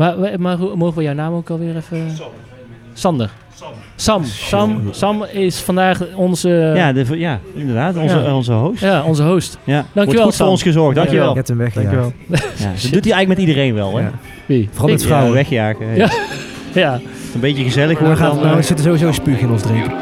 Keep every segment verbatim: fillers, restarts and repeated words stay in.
Maar, maar mogen we jouw naam ook alweer even... Sander. Sam. Sam. Sam is vandaag onze... Ja, de, ja inderdaad. Onze, ja. onze host. Ja, onze host. Ja. Dankjewel, Wordt goed Sam. voor ons gezorgd. Dankjewel. Ik heb hem weggejaagd. Dankjewel. Ja, dat doet hij eigenlijk met iedereen wel, hè? Ja. Wie? Vooral met vrouwen. Ja, wegjagen. Ja. Ja. ja. Een beetje gezellig We worden. gaan Dan, nou, uh... zitten sowieso spuug in ons drinken.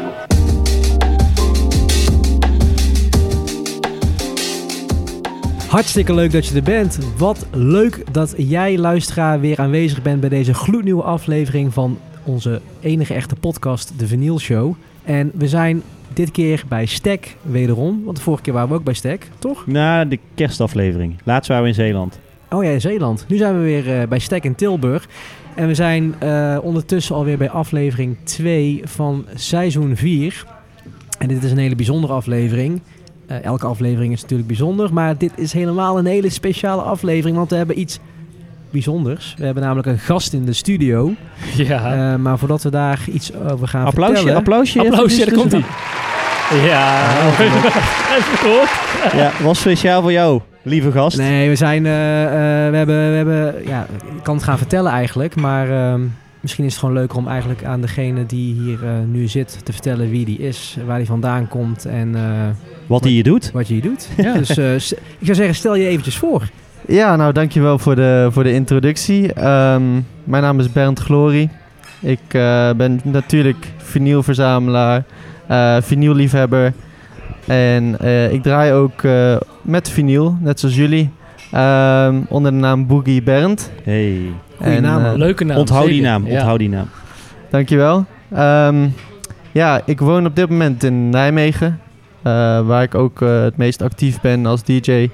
Hartstikke leuk dat je er bent. Wat leuk dat jij, luisteraar, weer aanwezig bent bij deze gloednieuwe aflevering van onze enige echte podcast, de Vinyl Show. En we zijn dit keer bij Stek wederom, want de vorige keer waren we ook bij Stek, toch? Na de kerstaflevering. Laatst waren we in Zeeland. Oh ja, in Zeeland. Nu zijn we weer uh, bij Stek in Tilburg. En we zijn uh, ondertussen alweer bij aflevering twee van seizoen vier. En dit is een hele bijzondere aflevering. Uh, elke aflevering is natuurlijk bijzonder, maar dit is helemaal een hele speciale aflevering, want we hebben iets bijzonders. We hebben namelijk een gast in de studio. Ja. Uh, maar voordat we daar iets over gaan applausje, vertellen... Applausje, applausje. Daar komt hij. Ja. Even gehoord. Ja, was speciaal voor jou, lieve gast. Nee, we zijn... Uh, uh, we hebben... We hebben ja, ik kan het gaan vertellen eigenlijk, maar... Uh, misschien is het gewoon leuker om eigenlijk aan degene die hier uh, nu zit te vertellen wie die is, waar die vandaan komt en... Uh, wat hij hier doet. Wat je hier doet. Ja. Dus uh, ik zou zeggen, stel je eventjes voor. Ja, nou dankjewel voor de, voor de introductie. Um, mijn naam is Bernd Glory. Ik uh, ben natuurlijk vinylverzamelaar, uh, vinylliefhebber. En uh, ik draai ook uh, met vinyl, net zoals jullie. Um, onder de naam Boogie Bernd. Hey. Goeie naam. Uh, Leuke naam. Onthoud zeker. die naam. Ja. Onthoud die naam. Dankjewel. Um, ja, ik woon op dit moment in Nijmegen. Uh, waar ik ook uh, het meest actief ben als D J. Um,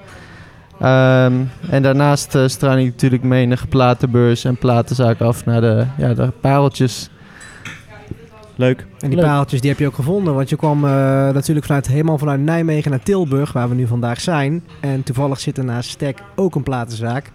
en daarnaast uh, straal ik natuurlijk menige platenbeurs en platenzaak af naar de, ja, de pareltjes. Leuk. En die Leuk. pareltjes die heb je ook gevonden, want je kwam uh, natuurlijk vanuit, helemaal vanuit Nijmegen naar Tilburg, waar we nu vandaag zijn. En toevallig zit er naast Stek ook een platenzaak.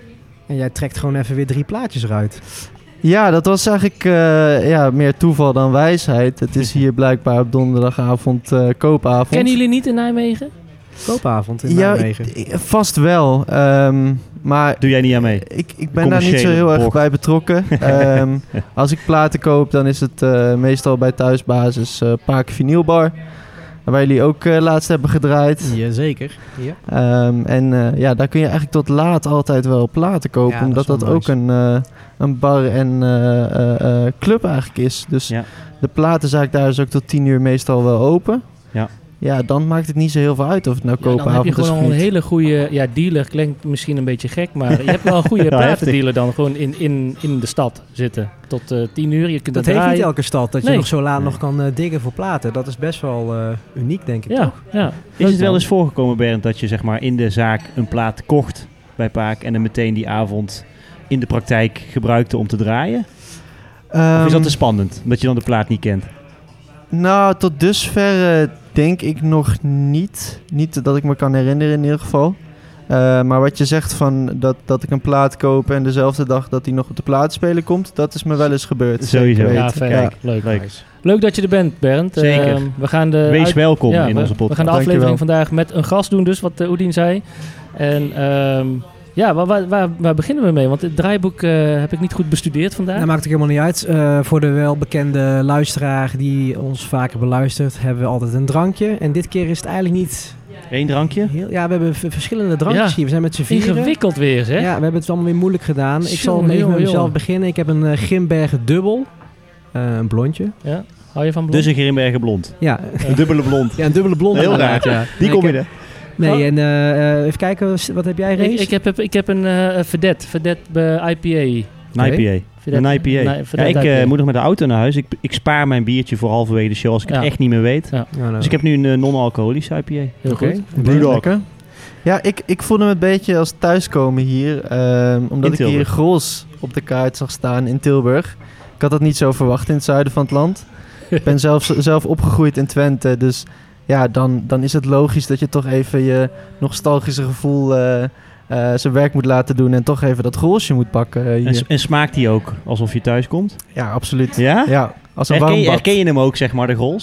En jij trekt gewoon even weer drie plaatjes eruit. Ja, dat was eigenlijk uh, ja, meer toeval dan wijsheid. Het is hier blijkbaar op donderdagavond uh, koopavond. Kennen jullie niet in Nijmegen? Koopavond in ja, Nijmegen. Ik, vast wel. Um, maar doe jij niet aan mee? Ik, ik ben daar niet zo heel erg blog. bij betrokken. um, als ik platen koop, dan is het uh, meestal bij thuisbasis uh, Paak Vinylbar. Waar jullie ook uh, laatst hebben gedraaid. Jazeker. Ja. Um, en uh, ja, daar kun je eigenlijk tot laat altijd wel platen kopen. Ja, omdat dat, dat, dat ook een, uh, een bar en uh, uh, uh, club eigenlijk is. Dus ja. de platenzaak daar is ook tot tien uur meestal wel open. Ja. Ja, dan maakt het niet zo heel veel uit of het nou Ja, dan koopavond heb je is gewoon of al een niet. hele goede ja, dealer. Klinkt misschien een beetje gek, maar je hebt wel een goede Ja, platendealer dan gewoon in, in, in de stad zitten. Tot uh, tien uur. Je kunt Dat er heeft draaien. niet elke stad, dat je Nee. nog zo laat Nee. nog kan uh, diggen voor platen. Dat is best wel uh, uniek, denk ik. Ja, toch? ja. Is het wel eens voorgekomen, Bernd, dat je zeg maar in de zaak een plaat kocht bij Paak en dan meteen die avond in de praktijk gebruikte om te draaien? Um, of is dat te spannend, omdat je dan de plaat niet kent? Nou, tot dusver uh, denk ik nog niet. Niet dat ik me kan herinneren in ieder geval. Uh, maar wat je zegt van dat, dat ik een plaat koop en dezelfde dag dat die nog op de platenspeler komt, dat is me wel eens gebeurd. Sowieso. Zeker Ja, weten. vet. Ja. Leuk. Leuk. Leuk dat je er bent, Bernd. Zeker. Uh, we gaan de Wees uit- welkom ja, in we, onze podcast. We gaan de Dankjewel. aflevering vandaag met een gast doen, dus wat uh, Oedien zei. En um, ja, waar, waar, waar, waar beginnen we mee? Want het draaiboek uh, heb ik niet goed bestudeerd vandaag. Dat maakt ook helemaal niet uit. Uh, voor de welbekende luisteraar die ons vaker beluistert, hebben we altijd een drankje. En dit keer is het eigenlijk niet... Eén drankje? Heel, ja, we hebben v- verschillende drankjes Ja. hier. We zijn met z'n vieren. Ingewikkeld weer, hè? Ja, we hebben het allemaal weer moeilijk gedaan. Ik zal Jongen, even jongen, met mezelf jongen. beginnen. Ik heb een uh, Grimbergen dubbel. Uh, een blondje. Ja. Hou je van blond? Dus een Grimbergen blond. Ja, Een dubbele blond. ja een dubbele blonde. Heel inderdaad, raar. Ja. Die Nee, kom ik je heb- er. Nee, en uh, uh, even kijken. Wat heb jij, Rees? Ik, ik, heb, heb- ik heb een uh, Vedette. Vedette bij I P A. Een I P A. Vedette- Een I P A. Nee, Ja, Vedette ik I P A. uh, moet nog met de auto naar huis. Ik, ik spaar mijn biertje voor halverwege de show als ik Ja. het echt niet meer weet. Ja. Ja, nou, Dus ik heb nu een uh, non-alcoholische I P A. Heel Oké. goed. Brewdog. Lekker. Ja, ik, ik voelde me een beetje als thuiskomen hier. Um, omdat In ik hier Tilburg. Grols op de kaart zag staan in Tilburg. Ik had dat niet zo verwacht in het zuiden van het land. Ik ben zelf, zelf opgegroeid in Twente. Dus ja, dan, dan is het logisch dat je toch even je nostalgische gevoel uh, uh, zijn werk moet laten doen. En toch even dat Grolsje moet pakken uh, hier. En, s- en smaakt die ook alsof je thuis komt? Ja, absoluut. Ja? Ja, als een Herken, warm je, bad. herken je hem ook, zeg maar, de Grols?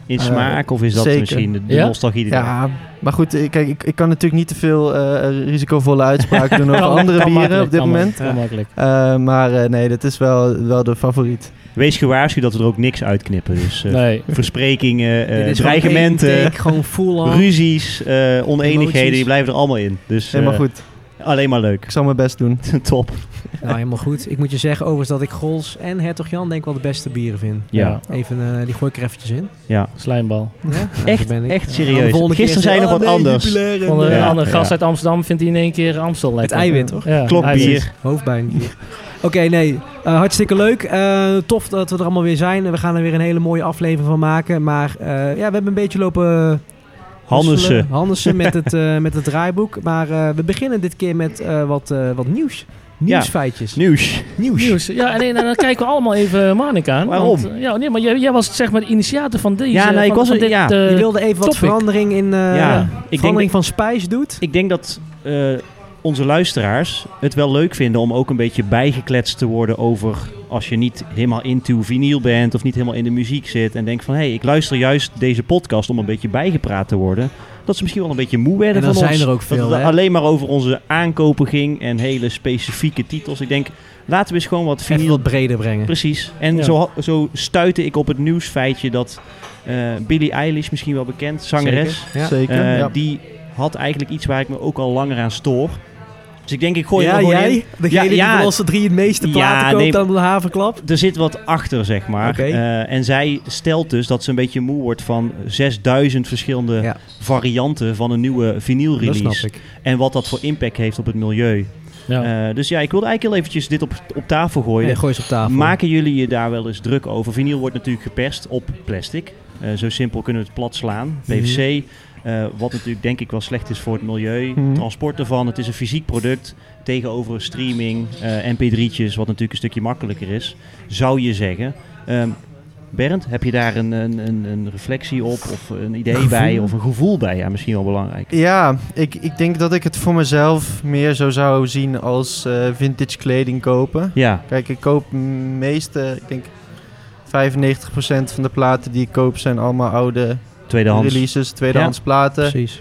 in Uh, smaak? Of is dat zeker. misschien de, de Ja? nostalgie? Die Ja, maar goed, eh, kijk, ik, ik kan natuurlijk niet te veel uh, risicovolle uitspraken doen over Kan- andere kan bieren makkelijk, op dit kan moment. Kan makkelijk. Uh, maar uh, nee, dat is wel, wel de favoriet. Wees gewaarschuwd dat we er ook niks uitknippen. Dus uh, Nee. versprekingen, uh, Dit is gewoon één dreigementen, take, gewoon full on. ruzies, uh, oneenigheden, Emoties. die blijven er allemaal in. Dus uh, Helemaal goed. alleen maar leuk. Ik zal mijn best doen. Top. Nou, helemaal goed. Ik moet je zeggen overigens dat ik Gols en Hertog Jan denk ik wel de beste bieren vind. Ja, Even, uh, die gooi ik er eventjes in. ja. Slijmbal. Ja? Echt, Zo ben ik. echt Ja, serieus. de volgende keer Gisteren is zei je het, nog wat oh, nee, anders. Jupiler en, Van de Ja, andere gast ja. uit Amsterdam vindt hij in één keer Amstel lekker. eiwit, toch? Ja, Klokbier. eiwit. Hoofdpijnbier. Oké, okay, nee. Uh, hartstikke leuk. Uh, tof dat we er allemaal weer zijn. We gaan er weer een hele mooie aflevering van maken. Maar uh, ja, we hebben een beetje lopen... Hannessen. Hannessen met het, uh, met het draaiboek. Maar uh, we beginnen dit keer met uh, wat, uh, wat nieuws. Nieuwsfeitjes. Nieuws. Nieuws. Nieuws. Ja, en, en dan kijken we allemaal even Marnik aan. Waarom? Want, uh, ja, nee, maar jij, jij was zeg maar de initiator van deze. Ja, nee, ik van, was van er- dit, ja. uh, Je wilde even wat topic. verandering in uh, Ja, ik denk verandering van spijs doet. Ik denk dat uh, onze luisteraars het wel leuk vinden om ook een beetje bijgekletst te worden over als je niet helemaal into vinyl bent of niet helemaal in de muziek zit en denkt van hé, hey, ik luister juist deze podcast om een beetje bijgepraat te worden. Dat ze misschien wel een beetje moe werden En dan van zijn ons. er ook veel, dat het hè? alleen maar over onze aankopen ging en hele specifieke titels. Ik denk, laten we eens gewoon wat Even vinyl... wat breder brengen. Precies. En Ja. zo, zo stuitte ik op het nieuwsfeitje dat uh, Billie Eilish, misschien wel bekend, zangeres, Zeker. Ja. Zeker. Uh, ja. die had eigenlijk iets waar ik me ook al langer aan stoor. Dus ik denk, ik gooi Ja, er gewoon jij? in. Degene Ja, die ja. van ons de drie het meeste platen Ja, koopt nee. aan de haverklap? Er zit wat achter, zeg maar. Oké. Uh, en zij stelt dus dat ze een beetje moe wordt van zesduizend verschillende Ja. varianten van een nieuwe vinyl Dat release. snap ik. En wat dat voor impact heeft op het milieu. Ja. Uh, dus ja, ik wilde eigenlijk heel eventjes dit op, op tafel gooien. Nee, gooi ze op tafel. Maken jullie je daar wel eens druk over? Vinyl wordt natuurlijk geperst op plastic. Uh, zo simpel kunnen we het plat slaan. P V C, uh, wat natuurlijk denk ik wel slecht is voor het milieu. Mhm. Transport ervan, het is een fysiek product. Tegenover streaming, uh, M P drietjes, wat natuurlijk een stukje makkelijker is. Zou je zeggen. Um, Bernd, heb je daar een, een, een, een reflectie op of een idee Gevoel? bij of een gevoel bij? Ja, misschien wel belangrijk. Ja, ik, ik denk dat ik het voor mezelf meer zo zou zien als uh, vintage kleding kopen. Ja, Kijk, ik koop de meeste, ik denk vijfennegentig procent van de platen die ik koop zijn allemaal oude tweedehands. releases, tweedehands platen. Precies.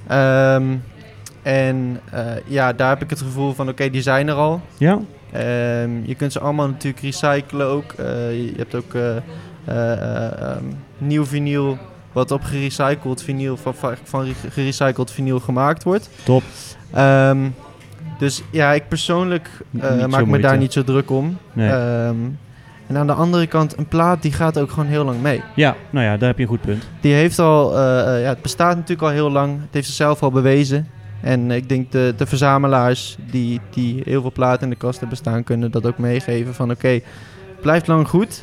Um, en uh, ja, daar heb ik het gevoel van, oké, okay, die zijn er al. Ja, Um, je kunt ze allemaal natuurlijk recyclen ook. Uh, je hebt ook uh, uh, uh, um, nieuw vinyl wat op gerecycled vinyl, van, van gerecycled vinyl gemaakt wordt. top. Um, dus ja, ik persoonlijk uh, Niet zo maak me moeite. daar niet zo druk om. Nee. Um, en aan de andere kant, een plaat die gaat ook gewoon heel lang mee. Ja, nou ja, daar heb je een goed punt. Die heeft al, uh, uh, ja, het bestaat natuurlijk al heel lang. Het heeft zichzelf al bewezen. En ik denk de, de verzamelaars die, die heel veel platen in de kast hebben staan, kunnen dat ook meegeven van oké, okay, blijft lang goed.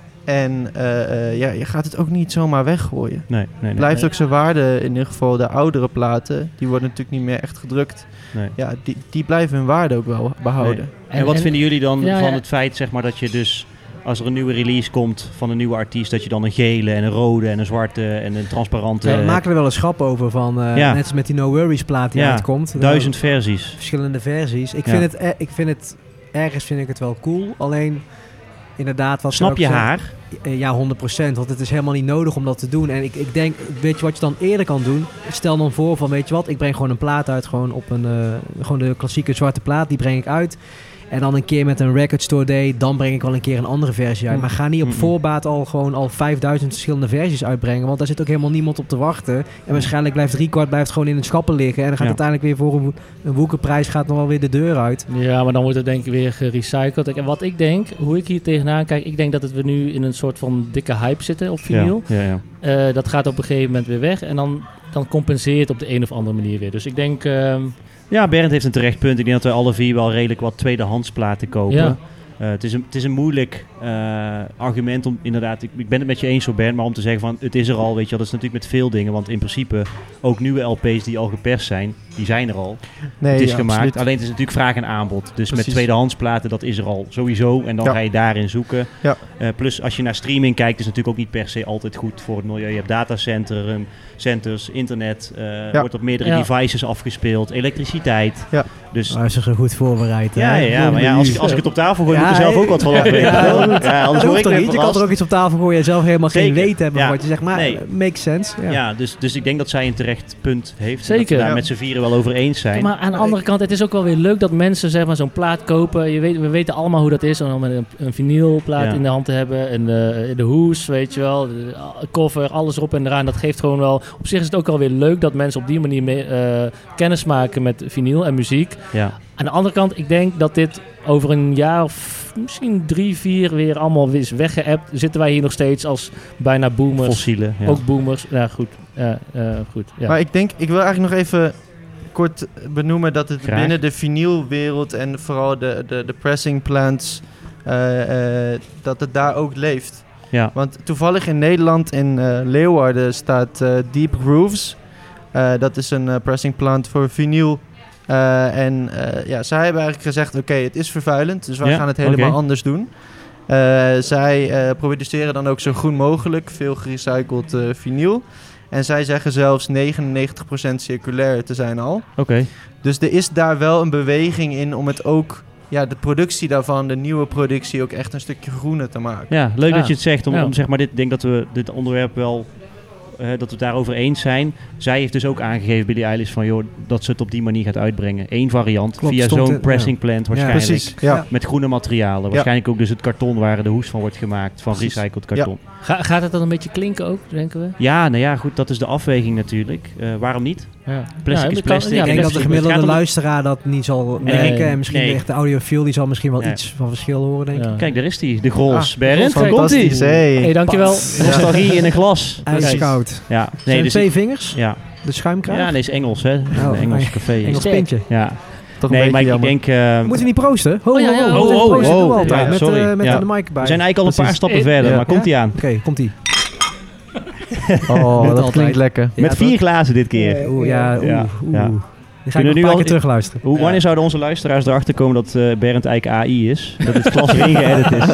En uh, uh, ja, je gaat het ook niet zomaar weggooien. Nee, nee, nee. Blijft nee. ook zijn waarde, in ieder geval de oudere platen, die worden natuurlijk niet meer echt gedrukt. nee. Ja, die, die blijven hun waarde ook wel behouden. En, en wat en- vinden jullie dan ja, van ja. het feit, zeg maar, dat je dus als er een nieuwe release komt van een nieuwe artiest, dat je dan een gele en een rode en een zwarte en een transparante... We maken er wel een schap over van, uh, Ja. net als met die No Worries plaat die Ja, uitkomt. duizend versies. Verschillende versies. Ik Ja. vind, het, eh, ik vind het, ergens vind ik het wel cool. Alleen, inderdaad, wat Snap ook je zegt- haar? Eh, Ja, honderd procent. Want het is helemaal niet nodig om dat te doen. En ik, ik denk, weet je wat je dan eerder kan doen? Stel dan voor van, weet je wat, ik breng gewoon een plaat uit. Gewoon op een, uh, gewoon de klassieke zwarte plaat, die breng ik uit. En dan een keer met een record store day, dan breng ik wel een keer een andere versie uit. Maar ga niet op Mhm. voorbaat al gewoon al vijfduizend verschillende versies uitbrengen. Want daar zit ook helemaal niemand op te wachten. En waarschijnlijk blijft driekwart blijft gewoon in het schappen liggen. En dan gaat Ja. uiteindelijk weer voor een, wo- een woekerprijs gaat nog wel weer de deur uit. Ja, maar dan wordt het denk ik weer gerecycled. En wat ik denk, hoe ik hier tegenaan kijk, ik denk dat het we nu in een soort van dikke hype zitten op vinyl. Ja, ja, ja. Uh, dat gaat op een gegeven moment weer weg en dan, dan compenseert het op de een of andere manier weer. Dus ik denk, uh, Ja, Bernd heeft een terecht punt. Ik denk dat we alle vier wel redelijk wat tweedehands platen kopen. Ja. Uh, het, is een, het is een moeilijk uh, argument om inderdaad, ik, ik ben het met je eens zo Bernd, maar om te zeggen van het is er al, weet je wel, dat is natuurlijk met veel dingen, want in principe ook nieuwe L P's die al geperst zijn, die zijn er al. Nee, het is ja, gemaakt, absoluut. alleen het is natuurlijk vraag en aanbod. Dus Precies. met tweedehands platen, dat is er al sowieso en dan Ja. ga je daarin zoeken. Ja. Uh, plus als je naar streaming kijkt, is het natuurlijk ook niet per se altijd goed voor het milieu. Je hebt datacentrum, centers, internet, uh, Ja. wordt op meerdere Ja. devices afgespeeld, elektriciteit. Ja. Dus Maar ze zijn goed voorbereid. hè? ja, ja, ja, maar ja, als, ik, als ik het op tafel gooi, Ja, moet er zelf ook wat van af weten. Ja, Ja, goed. ja, anders Dat word hoeft ik toch weer niet? Je kan verrast. er ook iets op tafel gooien en zelf helemaal geen Zeker. weten hebben Ja. van wat je zegt. Maar Nee. makes sense. Ja. Ja, dus, dus ik denk dat zij een terecht punt heeft. Zeker. Dat we daar Ja. met z'n vieren wel over eens zijn. Maar aan de andere kant, het is ook wel weer leuk dat mensen zeg maar, zo'n plaat kopen. Je weet, we weten allemaal hoe dat is om met een, een vinylplaat Ja. in de hand te hebben. En de, de hoes, weet je wel. De cover, alles erop en eraan. Dat geeft gewoon wel... Op zich is het ook wel weer leuk dat mensen op die manier mee, eh, kennis maken met vinyl en muziek. Ja. Aan de andere kant, ik denk dat dit over een jaar of misschien drie, vier weer allemaal is weggeëpt. Zitten wij hier nog steeds als bijna boomers. Fossielen. Ja. Ook boomers. Ja, goed. Ja, eh, goed ja. Maar ik denk, ik wil eigenlijk nog even kort benoemen dat het Graag. binnen de vinylwereld en vooral de, de, de pressing plants, eh, eh, dat het daar ook leeft. Ja. Want toevallig in Nederland, in eh, Leeuwarden, staat eh, Deep Grooves. Eh, dat is een eh, pressing plant voor vinyl. Uh, en uh, ja, zij hebben eigenlijk gezegd, oké, okay, het is vervuilend, dus wij Ja, gaan het helemaal okay. anders doen. Uh, zij uh, produceren dan ook zo groen mogelijk, veel gerecycled uh, vinyl. En zij zeggen zelfs negenennegentig procent circulair te zijn al. Oké. Okay. Dus er is daar wel een beweging in om het ook, ja, de productie daarvan, de nieuwe productie, ook echt een stukje groener te maken. Ja, leuk Ja. dat je het zegt. Om, Ja. om zeg maar dit, ik denk dat we dit onderwerp wel, uh, dat we het daarover eens zijn. Zij heeft dus ook aangegeven, Billie Eilish, van joh, dat ze het op die manier gaat uitbrengen. Eén variant, Klopt, via stond zo'n in- pressing ja. plant Ja, waarschijnlijk. Precies, ja. Ja. Met groene materialen. Waarschijnlijk ook dus het karton waar de hoes van wordt gemaakt. Van Precies. recycled karton. Ga, gaat het dan een beetje klinken ook, denken we? Ja, nou ja, goed, dat is de afweging natuurlijk. Uh, waarom niet? Ja. Plastic is dat kan- plastic. Ik denk plastic. dat de Het gemiddelde gaat om- luisteraar dat niet zal Nee. merken. En misschien Nee. echt de audiofiel, die zal misschien wel Ja. iets van verschil horen, denk ik. Ja. Kijk, daar is die, de Grols. Ah, Berend, Grols, daar komt ie. Fantastisch, hey. Hey, dankjewel. Nostalgie in een glas. IJskoud. Ja, Zijn nee, er dus twee ik- vingers? ja. De schuimkraag? Ja, nee, is Engels, hè? Oh, een Engels nee. café. Engels Sterk. pintje. Ja. Toch een Nee, maar beetje ik jammer. denk... uh, Moeten we niet proosten? Ho, Oh, ja, ho, ja. ho, Oh, ho, oh, proosten oh. doen we altijd. Ja, met sorry. uh, met Ja. de mic erbij. we zijn eigenlijk al een paar Precies. stappen Eh, verder, ja. maar komt ie aan. Oké, komt-ie. Oh, Net dat altijd. klinkt lekker. Ja, Met toch? vier glazen dit keer. Oeh, ja, oeh, Ja, oeh. ja. Die ga ik Kunnen nog een nu paar al- keer terugluisteren. Hoe, wanneer zouden onze luisteraars erachter komen dat uh, Berend eigenlijk A I is? Dat het glas erin geëdit is?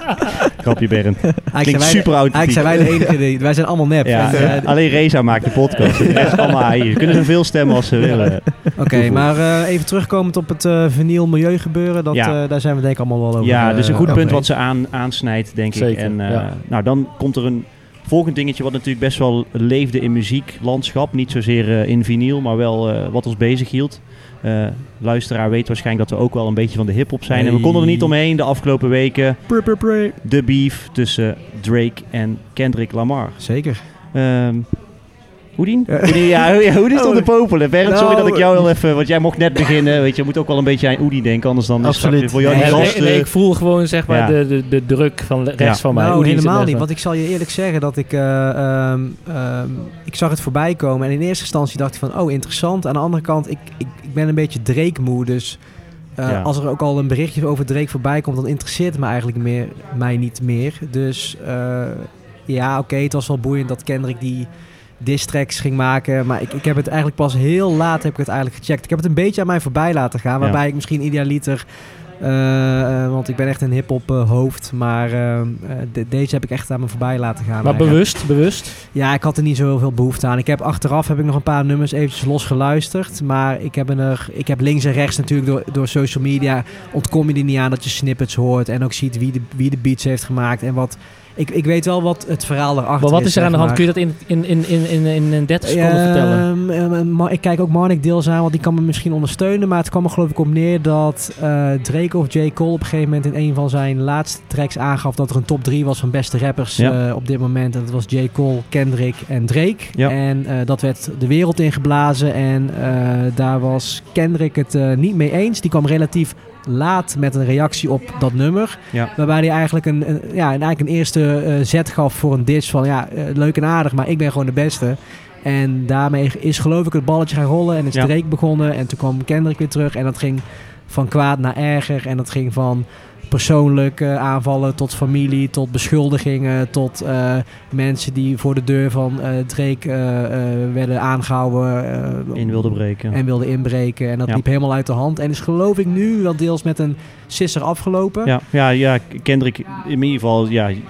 Grapje, Berend. Eigenlijk zijn Klinkt wij, super eigenlijk authentiek. zijn wij de enige die... Wij zijn allemaal nep. Ja, En, ja. uh, Alleen Reza maakt de podcast. De rest is allemaal A I. Ze kunnen zoveel stemmen als ze willen. Oké, okay, maar uh, even terugkomend op het uh, vinyl milieu gebeuren. Dat, Ja. uh, daar zijn we denk ik allemaal wel over. Ja, dus een goed uh, punt oké. wat ze aan, aansnijdt, denk ik. Zeker, En uh, ja. nou, dan komt er een volgend dingetje wat natuurlijk best wel leefde in muzieklandschap. Niet zozeer uh, in vinyl, maar wel uh, wat ons bezig hield. Uh, luisteraar weet waarschijnlijk dat we ook wel een beetje van de hip-hop zijn. Hey. En we konden er niet omheen de afgelopen weken. Prr, prr, prr. De beef tussen Drake en Kendrick Lamar. Zeker. Um, Hoedien? Ja. Hoedien, ja, ja, Hoedien stond te popelen. Bernd, Nou, sorry dat ik jou heel even... Want jij mocht net beginnen. Weet je, je moet ook wel een beetje aan Hoedien denken. Anders dan is het Absoluut. voor jou Nee, niet nee, vast. nee, uh, ik voel gewoon zeg maar Ja. de, de, de druk van rechts Ja. van mij. Nou, Hoe die helemaal zit niet. er- Want ik zal je eerlijk zeggen dat ik... Uh, um, um, ik zag het voorbij komen. En in eerste instantie dacht ik van... Oh, interessant. Aan de andere kant, ik, ik, ik ben een beetje Drake-moe. Dus uh, Ja. als er ook al een berichtje over Drake voorbij komt... dan interesseert het me eigenlijk meer, mij niet meer. Dus uh, ja, oké. Okay, het was wel boeiend dat Kendrick die... diss tracks ging maken, maar ik, ik heb het eigenlijk pas heel laat heb ik het eigenlijk gecheckt. Ik heb het een beetje aan mij voorbij laten gaan, waarbij Ja. ik misschien idealiter, uh, uh, want ik ben echt een hip-hop uh, hoofd, maar uh, uh, de, deze heb ik echt aan me voorbij laten gaan. Maar eigenlijk. bewust, bewust. Ja, ik had er niet zoveel behoefte aan. Ik heb achteraf heb ik nog een paar nummers eventjes los geluisterd, maar ik heb er, ik heb links en rechts natuurlijk door, door social media ontkom je er niet aan dat je snippets hoort en ook ziet wie de, wie de beats heeft gemaakt en wat. Ik, ik weet wel wat het verhaal erachter Maar wat is er aan de zeg hand? maar. Kun je dat in, in, in, in, in, in dertig seconden Ehm, vertellen? ehm, maar ik kijk ook Marnik deels aan, want die kan me misschien ondersteunen. Maar het kwam er geloof ik op neer dat uh, Drake of J. Cole op een gegeven moment in een van zijn laatste tracks aangaf dat er een top drie was van beste rappers Ja. uh, op dit moment. En dat was J. Cole, Kendrick en Drake. Ja. En uh, dat werd de wereld ingeblazen. En uh, daar was Kendrick het uh, niet mee eens. Die kwam relatief laat met een reactie op dat nummer. Ja. Waarbij hij eigenlijk een, een, ja, eigenlijk een eerste uh, zet gaf voor een diss van ja, uh, leuk en aardig, maar ik ben gewoon de beste. En daarmee is geloof ik het balletje gaan rollen en is Ja. Drake begonnen. En toen kwam Kendrick weer terug en dat ging van kwaad naar erger. En dat ging van persoonlijk uh, aanvallen tot familie, tot beschuldigingen, tot uh, mensen die voor de deur van uh, Drake uh, uh, werden aangehouden uh, in wilde breken. en wilden inbreken. En dat Ja. liep helemaal uit de hand. En is geloof ik nu wel deels met een sisser afgelopen. Ja, ja, ja, Kendrick in ieder geval, ja, je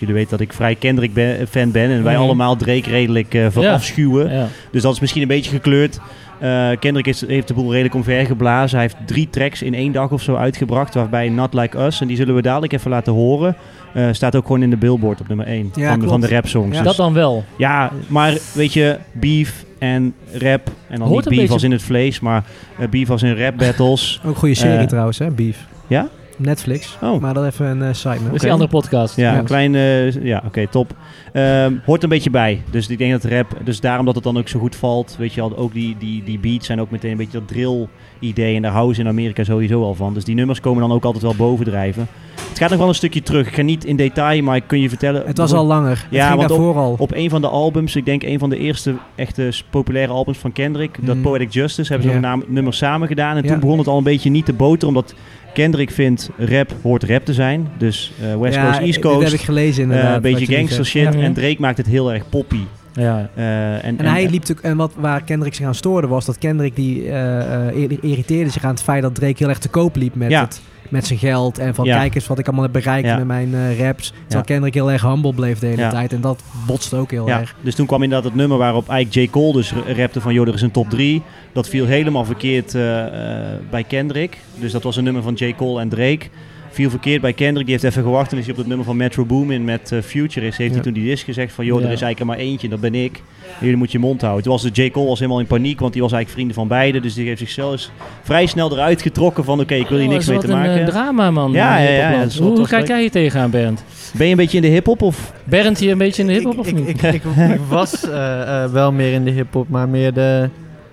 jullie weten dat ik vrij Kendrick ben, fan ben. En wij Mhm. allemaal Drake redelijk uh, Ja. verafschuwen. Ja. Dus dat is misschien een beetje gekleurd. Uh, Kendrick is, heeft de boel redelijk omvergeblazen. Hij heeft drie tracks in één dag of zo uitgebracht. Waarbij Not Like Us. En die zullen we dadelijk even laten horen. Uh, staat ook gewoon in de Billboard op nummer één. Ja, van, de, van de klopt. rap songs. Ja. Dus- Dat dan wel. ja, maar weet je, beef en rap. En dan Hoort niet een beef beetje- als in het vlees. Maar uh, beef als in rap battles. Ook een goede serie Eh, trouwens, hè? Beef. Ja? Netflix. Oh. Maar dat even een uh, side note. Dat is die andere podcast. Ja, Ja. een klein... uh, ja, oké, okay, top. Um, hoort een beetje bij. Dus ik denk dat rap... Dus daarom dat het dan ook zo goed valt. Weet je al, ook die, die, die beats zijn ook meteen een beetje dat drill-idee. En daar houden ze in Amerika sowieso al van. Dus die nummers komen dan ook altijd wel bovendrijven. Het gaat nog wel een stukje terug. Ik ga niet in detail, maar ik kun je vertellen... Het was al langer. Ja, het ging want daarvoor al. Op een van de albums, ik denk een van de eerste echte populaire albums van Kendrick, dat Mm. Poetic Justice, hebben ze Ja. een naam, nummer samen gedaan. En Ja. toen begon het al een beetje niet te boteren, omdat Kendrick vindt rap hoort rap te zijn. Dus uh, West Ja, Coast, East Dit heb Coast, ik gelezen uh, inderdaad. een beetje wat je nu gangster zegt. shit. Ja. En Drake maakt het heel erg poppy. Ja. Uh, en, En hij liep natuurlijk, en wat waar Kendrick zich aan stoorde was dat Kendrick die uh, uh, irriteerde zich aan het feit dat Drake heel erg te koop liep met, Ja. het, met zijn geld. En van Ja. kijk eens wat ik allemaal heb bereikt Ja. met mijn uh, raps. Terwijl Ja. Kendrick heel erg humble bleef de hele Ja. tijd. En dat botste ook heel Ja, erg. dus toen kwam inderdaad het nummer waarop eigenlijk J. Cole dus r- rapte van joh, er is een top drie. Dat viel helemaal verkeerd uh, uh, bij Kendrick. Dus dat was een nummer van J. Cole en Drake. Viel verkeerd bij Kendrick. Die heeft even gewacht en is hij op het nummer van Metro Boomin met uh, Futurist. Heeft Ja. hij toen die disc gezegd van joh, Ja. er is eigenlijk er maar eentje en dat ben ik. En jullie moeten je mond houden. Toen was de J. Cole was helemaal in paniek, want die was eigenlijk vrienden van beiden. Dus die heeft zichzelf eens vrij snel eruit getrokken van oké, okay, ik wil hier Oh, niks is mee wat te maken. een uh, drama, man. Ja, in ja, ja, hiphopland. dat is wel Hoe, hoe tof, kijk hè? jij hier tegenaan, Bernd? Ben je een beetje in de hiphop of? Bernd hier een beetje in de hiphop of ik, niet? ik, ik, ik, ik was uh, uh, wel meer in de hip-hop, maar meer de.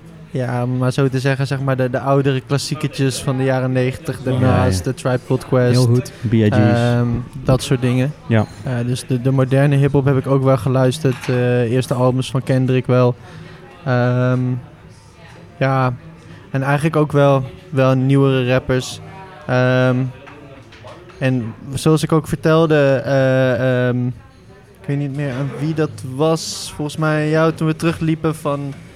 Ja, om maar zo te zeggen, zeg maar de, de oudere klassieketjes van de jaren negentig. De Ja, Nas, ja. de Tribe Called Quest. Heel goed. B I G's. Ehm, dat soort dingen. Ja. Uh, dus de, de moderne hip-hop heb ik ook wel geluisterd. Uh, eerste albums van Kendrick wel. Um, ja, en eigenlijk ook wel, wel nieuwere rappers. Um, en zoals ik ook vertelde, uh, um, ik weet niet meer aan wie dat was. Volgens mij jou toen we terugliepen van.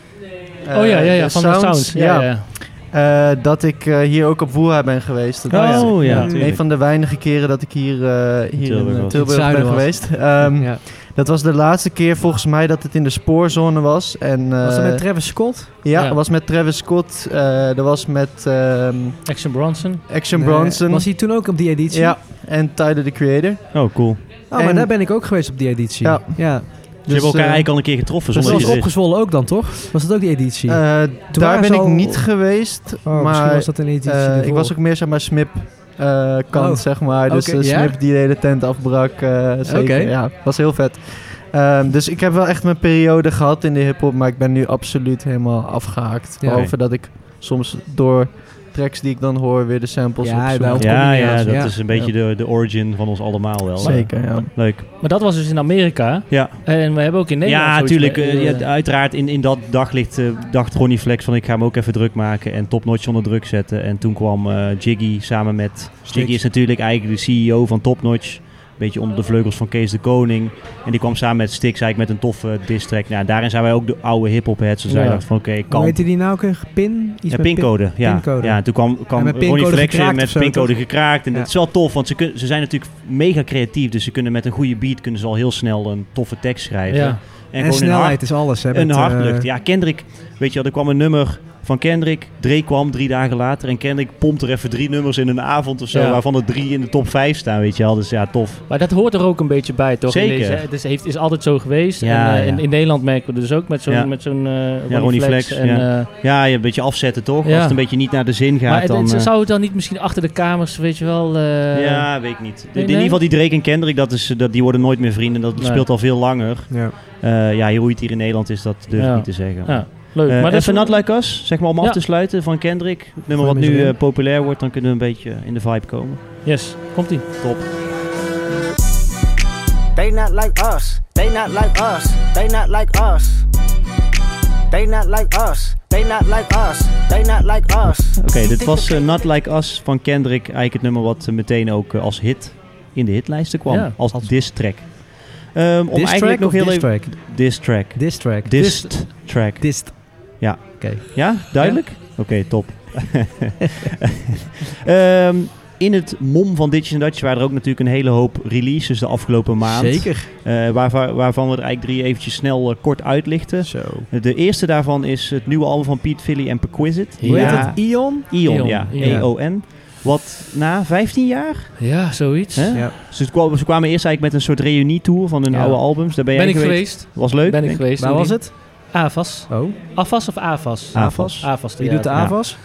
Uh, oh ja, ja, ja, van de sound. Ja, ja. Uh, dat ik uh, hier ook op Woeha ben geweest. Dat Oh, was Oh ja, Ja. tuurlijk. een van de weinige keren dat ik hier, uh, hier Tilburg in uh, was. Tilburg In het ben zuiden was. geweest. Um, Ja. Dat was de laatste keer volgens mij dat het in de spoorzone was. En, uh, Was dat met Travis Scott? ja, Ja. dat was met Travis Scott. Uh, dat was met um, Action Bronson. Action Nee, Bronson. Was hij toen ook op die editie? Ja, en Tyler, the Creator. Oh, cool. Oh, maar En- daar ben ik ook geweest op die editie. Ja. ja. Dus je hebt elkaar uh, eigenlijk al een keer getroffen Dat zonder was dat je er is. opgezwollen ook dan, toch? Was dat ook die editie? uh, daar waren ben ze ik al- niet geweest. oh, misschien maar was dat een editie uh, ik ervoor. was ook meer zeg maar Smip uh, kant, Oh. zeg maar. Dus Oké, uh, ja? Smip die de hele tent afbrak. Uh, zeker. Oké. Ja, was heel vet. Um, dus ik heb wel echt mijn periode gehad in de hip-hop, maar ik ben nu absoluut helemaal afgehaakt. Ja. Behalve dat ik soms door tracks die ik dan hoor weer de samples Ja, opzoek. wel. Ja, ja, combinatie, dat ja. is een beetje de, de origin van ons allemaal wel. Zeker, ja. Leuk. Maar dat was dus in Amerika. Ja, En we hebben ook in Nederland ja zoiets natuurlijk. mee- eh, eh, ja, uiteraard in, in dat daglicht uh, dacht Ronnie Flex van ik ga hem ook even druk maken en Top Notch onder druk zetten. En toen kwam uh, Jiggy samen met... Jiggy is natuurlijk eigenlijk de C E O van Top Notch. Een beetje onder de vleugels van Kees de Koning. En die kwam samen met Stix eigenlijk met een toffe diss track. Nou, daarin zijn wij ook de oude hip-hop heads. Dus Ja. wij dachten van oké, Hoe kan. heette die nou ook? een Pin? Iets Ja, met pincode. Ja. pincode. Ja, en toen kwam, kwam En met Ronnie pincode Flex weer gekraakt met of zo, pincode toch? gekraakt. En Ja. dat is wel tof, want ze, kun, ze zijn natuurlijk mega creatief. Dus ze kunnen met een goede beat kunnen ze al heel snel een toffe tekst schrijven. Ja. En, En, gewoon een snelheid hard, is alles. Hè, een met, hardlucht. eh, Ja, Kendrick, weet je wel, er kwam een nummer van Kendrick. Drake kwam drie dagen later en Kendrick pompt er even drie nummers in een avond of zo. Ja. Waarvan er drie in de top vijf staan, weet je wel. Dus ja, tof. Maar dat hoort er ook een beetje bij, toch? Zeker. In deze, het is, heeft, is altijd zo geweest. Ja, en uh, in, ja. in Nederland merken we dus ook met zo'n Ja. met zo'n uh, Ronnie, Ronnie Flex. Flex, en, ja. uh, Ja, je een beetje afzetten toch? Ja. Als het een beetje niet naar de zin gaat, maar het, dan... het, eh, zou het dan niet misschien achter de kamers, weet je wel... uh, ja, weet ik niet. De- nee, in ieder geval die Drake en Kendrick, dat is, dat, die worden nooit meer vrienden. Dat Nee. speelt al veel langer. ja. Uh, ja, hoe het hier in Nederland is, dat durf ik Ja. niet te zeggen. Ja, leuk. Uh, maar dat even is Not Like Us, zeg maar om Ja. af te sluiten van Kendrick. Het nummer wat Gooi hem nu eens uh, populair wordt, dan kunnen we een beetje in de vibe komen. Yes, komt-ie. Top. They not like us. They not like us. They not like us. They not like us. They not like us. They not like us. Oké, okay, dit was uh, Not Like Us van Kendrick. Eigenlijk het nummer wat uh, meteen ook uh, als hit in de hitlijsten kwam. Ja. Als diss track. Um, om Diss eigenlijk track nog of heel diss even... track? Diss track. Diss track. Dist track. Dist. Ja. Oké. Ja, duidelijk? Oké, okay, top. um, in het mom van Ditches and Datches waren er ook natuurlijk een hele hoop releases de afgelopen maand. Zeker. Uh, waarvan, waarvan we er eigenlijk drie eventjes snel uh, kort uitlichten. Zo. Uh, de eerste daarvan is het nieuwe album van Pete Philly en Perquisite. Hoe heet Ja. het? Ion? Ion, Ion, ja. ja. E O N. Wat na vijftien jaar? Ja, zoiets. Hè? Ja. Ze, kwamen, ze kwamen eerst eigenlijk met een soort reunietour van hun Ja. oude albums. Daar ben, Ben jij ik geweest. geweest. Was leuk. Ben ik denk geweest. Waar Hoe was die- het? AFAS. Oh, AFAS of AFAS? AFAS. AFAS. wie doet de Ja. AFAS?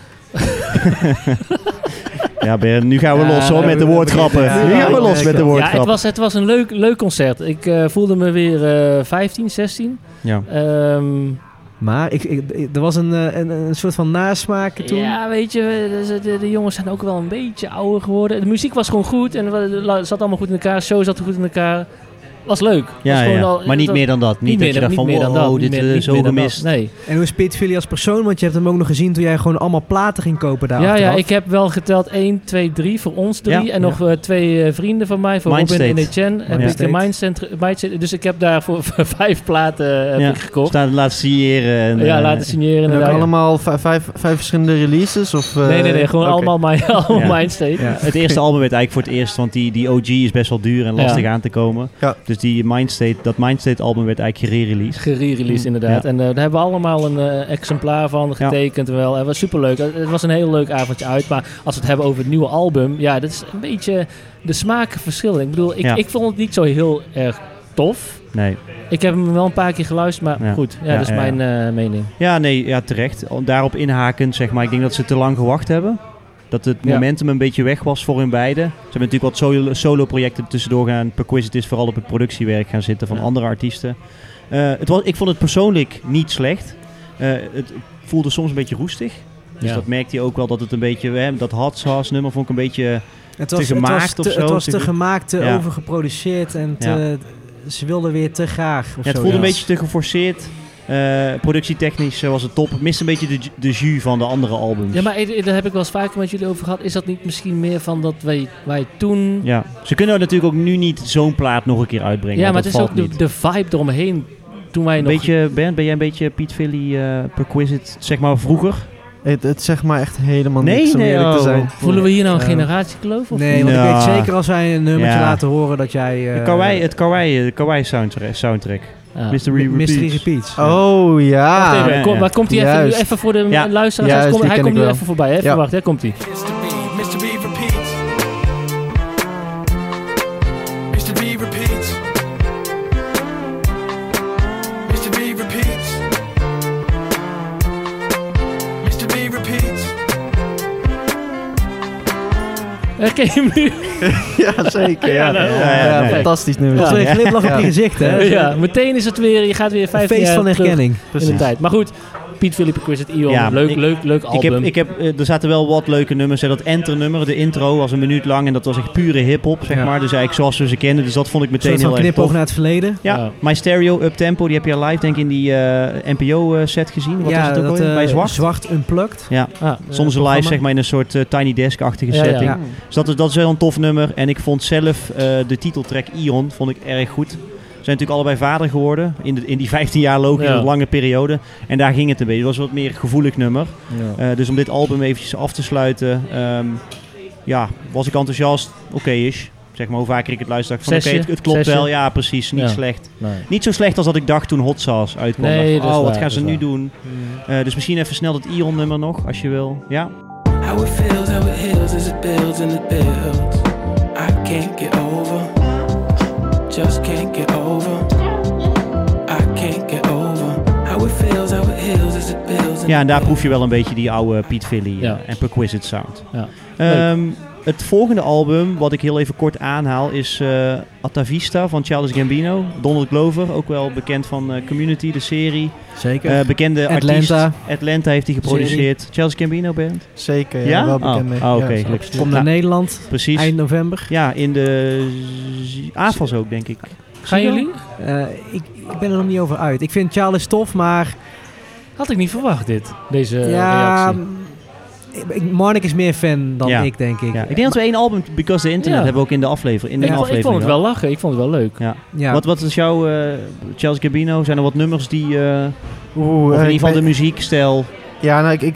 Ja, Ben, nu gaan we Ja, los hoor daar met de we- woordgrappen. ja, nu gaan we ja, los ja, met de ja. Ja, woordgrappen. het was, het was een leuk, leuk concert. Ik uh, voelde me weer uh, vijftien, zestien. Ja. Um, Maar ik, ik, ik- er was een, eh, een, een soort van nasmaak toen. ja, weet je, de, de, de jongens zijn ook wel een beetje ouder geworden. De muziek was gewoon goed en het zat allemaal goed in elkaar. De show zat goed in elkaar. Was leuk. Ja, was gewoon ja. al- maar niet dat- meer dan dat. Niet, Niet dat meer je dan- dacht van, niet meer dan dat, wow, niet dit meer- is niet zo meer dan dat. gemist. Nee. En hoe is Pete Philly als persoon? Want je hebt hem ook nog gezien toen jij gewoon allemaal platen ging kopen daar Ja, ja, achteraf. ik heb wel geteld één, twee, drie voor ons drie. Ja, en ja. nog uh, twee uh, vrienden van mij, voor Mindstate. Robin en Etienne. Heb Mindstate. ik de Mindstate, Mindstate. Dus ik heb daar voor vijf platen uh, heb Ja. ik gekocht. Staan laten signeren. En, Ja, eh, laten signeren En ook inderdaad. allemaal vijf, vijf, vijf verschillende releases? Of, uh, Nee, nee, nee. Gewoon oké. allemaal, mijn, allemaal Ja. Mindstate. Ja. Het eerste album werd eigenlijk voor het eerst, want die, die O G is best wel duur en lastig aan te komen. Ja. Dus die Mindstate, dat Mindstate album werd eigenlijk gerereleased. Gerereleased inderdaad. Ja. En uh, daar hebben we allemaal een uh, exemplaar van getekend. Wel. Het was superleuk. Het het was een heel leuk avondje uit. Maar als we het hebben over het nieuwe album, ja, dat is een beetje de smaken verschillen. Ik bedoel, ik, Ja. ik vond het niet zo heel erg tof. Nee. Ik heb hem wel een paar keer geluisterd, maar Ja. goed, ja, Ja, dat is ja, mijn uh, mening. Ja, nee, ja, terecht. Daarop inhakend, zeg maar, ik denk dat ze te lang gewacht hebben. Dat het Ja. momentum een beetje weg was voor hun beiden. Ze hebben natuurlijk wat solo- solo-projecten tussendoor gaan. Perquisite is vooral op het productiewerk gaan zitten van Ja. andere artiesten. Uh, het was, ik vond het persoonlijk niet slecht. Uh, het voelde soms een beetje roestig. Dus Ja. dat merkte je ook wel dat het een beetje... Hè, dat Hot Sauce nummer vond ik een beetje... Het was te gemaakt het was of te, zo. Het was te Te- gemaakt, te Ja. overgeproduceerd en te, Ja. ze wilden weer te graag. Of Ja, het zo, voelde ja. een beetje te geforceerd. Uh, productietechnisch uh, was het top. Het miste een beetje de, de jus van de andere albums. Ja, maar eh, daar heb ik wel eens vaker met jullie over gehad. Is dat niet misschien meer van dat wij, wij toen... Ja. Ze kunnen natuurlijk ook nu niet zo'n plaat nog een keer uitbrengen. Ja, want maar het is dat ook valt de, niet. de vibe eromheen. Toen wij Een nog... beetje, Ben, ben jij een beetje Pete Philly, uh, Perquisite, zeg maar vroeger? Het, het zegt maar echt helemaal Nee, niks om nee, eerlijk oh. te zijn. Voelen we hier nou een Ja. generatiekloof? Of Nee, want Ja. ik weet zeker als wij een nummertje Ja. laten horen dat jij... eh, De Kawaii, het Kawaii, de Kawaii soundtrack. soundtrack. Ja. Mystery Mystery Repeats. Repeats. Oh ja. Wacht even, ja, kom- ja. maar komt hij even, nu Juist. even voor de Ja. luisteraars? Juist, Hij komt- die hij ken komt ik nu wel. even voorbij. Even Ja. wachten, hè, komt hij. mister B, mister B repeats. mister B repeats. mister B repeats. mister B repeats. Herken je hem nu? Ja, zeker. Ja, Ja, nou, ja, ja, nee. fantastisch nummer. Dat is weer een glimlach op Ja. je gezicht, hè? Ja, meteen is het weer, je gaat weer Een vijftien feest jaar van terug herkenning. in de tijd. Maar goed, Pete Philly, Perquisite, Ion, Ja, leuk, ik- leuk, leuk Ik album. heb, ik heb, eh, er zaten wel wat leuke nummers. Hè. Dat enter-nummer, de intro, was een minuut lang. En dat was echt pure hip-hop, zeg Ja. maar. Dus eigenlijk zoals we ze kennen. Dus dat vond ik Een meteen soort van heel erg knipoog tof. naar het verleden. Ja, Ja. My Stereo, Uptempo, die heb je live denk ik in die eh, N P O-set gezien. Wat ja, was het ook dat, alweer? eh, Bij Zwart? Zwart Unplugged. Ja, Ah, stonden ze live programma. zeg maar in een soort eh, Tiny Desk-achtige Ja, ja. setting. Ja. Dus dat is, dat is wel een tof nummer. En ik vond zelf eh, de titeltrack Ion vond ik erg goed. We zijn natuurlijk allebei vader geworden in, de, in die vijftien jaar logisch, Ja. een lange periode. En daar ging het een beetje. Het was een wat meer gevoelig nummer. ja. Eh, dus om dit album eventjes af te sluiten, ehm, ja, was ik enthousiast. Oké is. Zeg maar hoe vaker ik het luister, dacht ik van oké, Zesje? het, het klopt Zesje? wel. Ja, precies. Niet Ja. slecht. Nee. Niet zo slecht als dat ik dacht toen Hot Sauce uitkwam. Nee, Dacht, dat is oh, wat waar, gaan ze dat is nu waar. doen? Eh, dus misschien even snel dat Ion nummer nog, als je wil. Ja. How it feels, how it heals as it builds and it builds. I can't get over, just can't get over. I can't get over. How it feels, how it heals as it builds. and Ja, en it daar builds. proef je wel een beetje die oude Pete Philly eh, Ja. en Perquisite sound. Ja. Ehm, het volgende album, wat ik heel even kort aanhaal, is eh Atavista van Childish Gambino. Donald Glover, ook wel bekend van eh, Community, de serie. Zeker. Eh, bekende Atlanta. artiest. Atlanta heeft hij geproduceerd. Childish Gambino band? Zeker, ja, Ja? wel Oh, bekend mee. oh, oké, Ja, gelukkig. absoluut. Komt naar Ja. Nederland, Precies. eind november. Ja, in de z- A F A S ook, denk ik. Gaan jullie? Eh, ik, ik ben er nog niet over uit. Ik vind Charles tof, maar Had ik niet verwacht dit, deze ja, reactie. ik- Marnik is meer fan dan Ja. ik, denk ik. Ja, ik denk dat we één album, Because the Internet, Ja. hebben we ook in de aflevering. In de Ik, vond, ik aflevering vond het wel lachen, ik vond het wel leuk. Ja. Ja. Wat, wat is jouw eh Childish Gambino? Zijn er wat nummers die... eh Oeh, of in eh, ieder ik geval de ben- muziekstijl... Ja, nou, ik, ik, ik,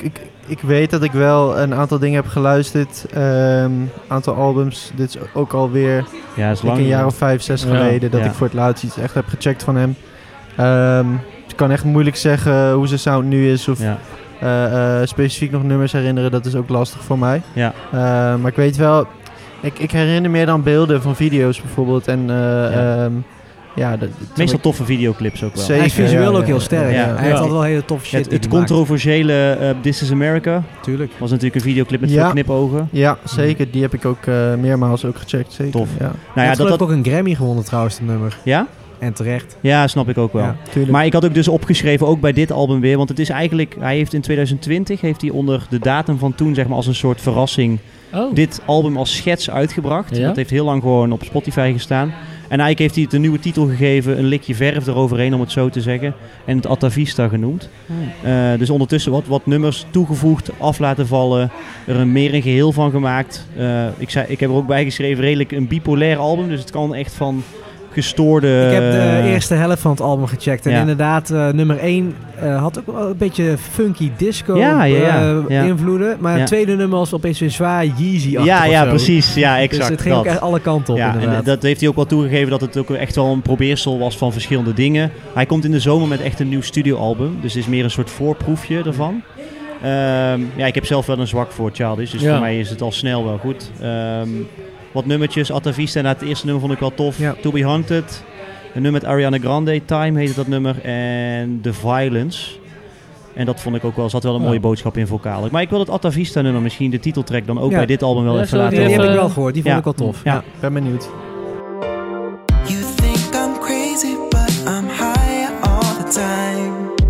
ik weet dat ik wel een aantal dingen heb geluisterd. Een aantal albums. Dit is ook alweer Ja, is ik lang. een jaar of vijf, zes Ja. geleden dat Ja. ik voor het laatst iets echt heb gecheckt van hem. Um, ik kan echt moeilijk zeggen hoe zijn sound nu is of Ja. uh, uh, specifiek nog nummers herinneren. Dat is ook lastig voor mij. Ja. Uh, maar ik weet wel, ik, ik herinner meer dan beelden van video's bijvoorbeeld. En uh, Ja. um, ja, dat, dat- Meestal toffe videoclips ook wel. Zeker. Hij is visueel ja, ook ja, heel ja. sterk. Ja. Hij Ja. heeft altijd wel hele toffe shit Het, die het hij maakt. controversiële uh, This is America Tuurlijk. was natuurlijk een videoclip met Ja. veel knipogen. Ja, zeker. Die heb ik ook uh, meermaals ook gecheckt. Zeker. Tof. Ja, Nou Hij ja, heeft dat, geloof dat, ik ook een Grammy gewonnen trouwens, het nummer. ja? En terecht. Ja, snap ik ook wel. Ja. tuurlijk. Maar ik had ook dus opgeschreven, ook bij dit album weer, want het is eigenlijk, hij heeft in twintig twintig, heeft hij onder de datum van toen, zeg maar als een soort verrassing, Oh. dit album als schets uitgebracht. Ja. Dat heeft heel lang gewoon op Spotify gestaan. En eigenlijk heeft hij het een nieuwe titel gegeven, een likje verf eroverheen, om het zo te zeggen. En het Altavista genoemd. Hmm. Uh, dus ondertussen wat, wat nummers toegevoegd, af laten vallen, er een, meer een geheel van gemaakt. Uh, ik, zei, ik heb er ook bij geschreven, redelijk een bipolair album, dus het kan echt van gestoorde... Ik heb de eerste helft van het album gecheckt. En Ja. inderdaad, uh, nummer één uh, had ook wel een beetje funky disco Ja, ja, ja. uh, Ja. invloeden. Maar Ja. het tweede nummer was opeens weer zwaar Yeezy-achtig Ja, of ja, zo. precies. Ja, Dus exact. het ging dat. ook echt alle kanten op Ja, en inderdaad. dat heeft hij ook wel toegegeven dat het ook echt wel een probeersel was van verschillende dingen. Hij komt in de zomer met echt een nieuw studioalbum. Dus het is meer een soort voorproefje ervan. Um, ja, ik heb zelf wel een zwak voor Childish, dus Ja. voor mij is het al snel wel goed. Um, wat nummertjes, Altavista, en het eerste nummer vond ik wel tof. Ja. To Be Haunted, een nummer met Ariana Grande, Time heette dat nummer, en The Violence. En dat vond ik ook wel, zat wel een Ja. mooie boodschap in vocale. Maar ik wil het Altavista nummer, misschien de titeltrack, dan ook Ja. bij dit album wel Ja, even zo, laten Die, die even- heb horen. ik wel gehoord, die vond Ja. ik wel tof. Ja. Ja. ben benieuwd. You think I'm crazy, but I'm higher all the time.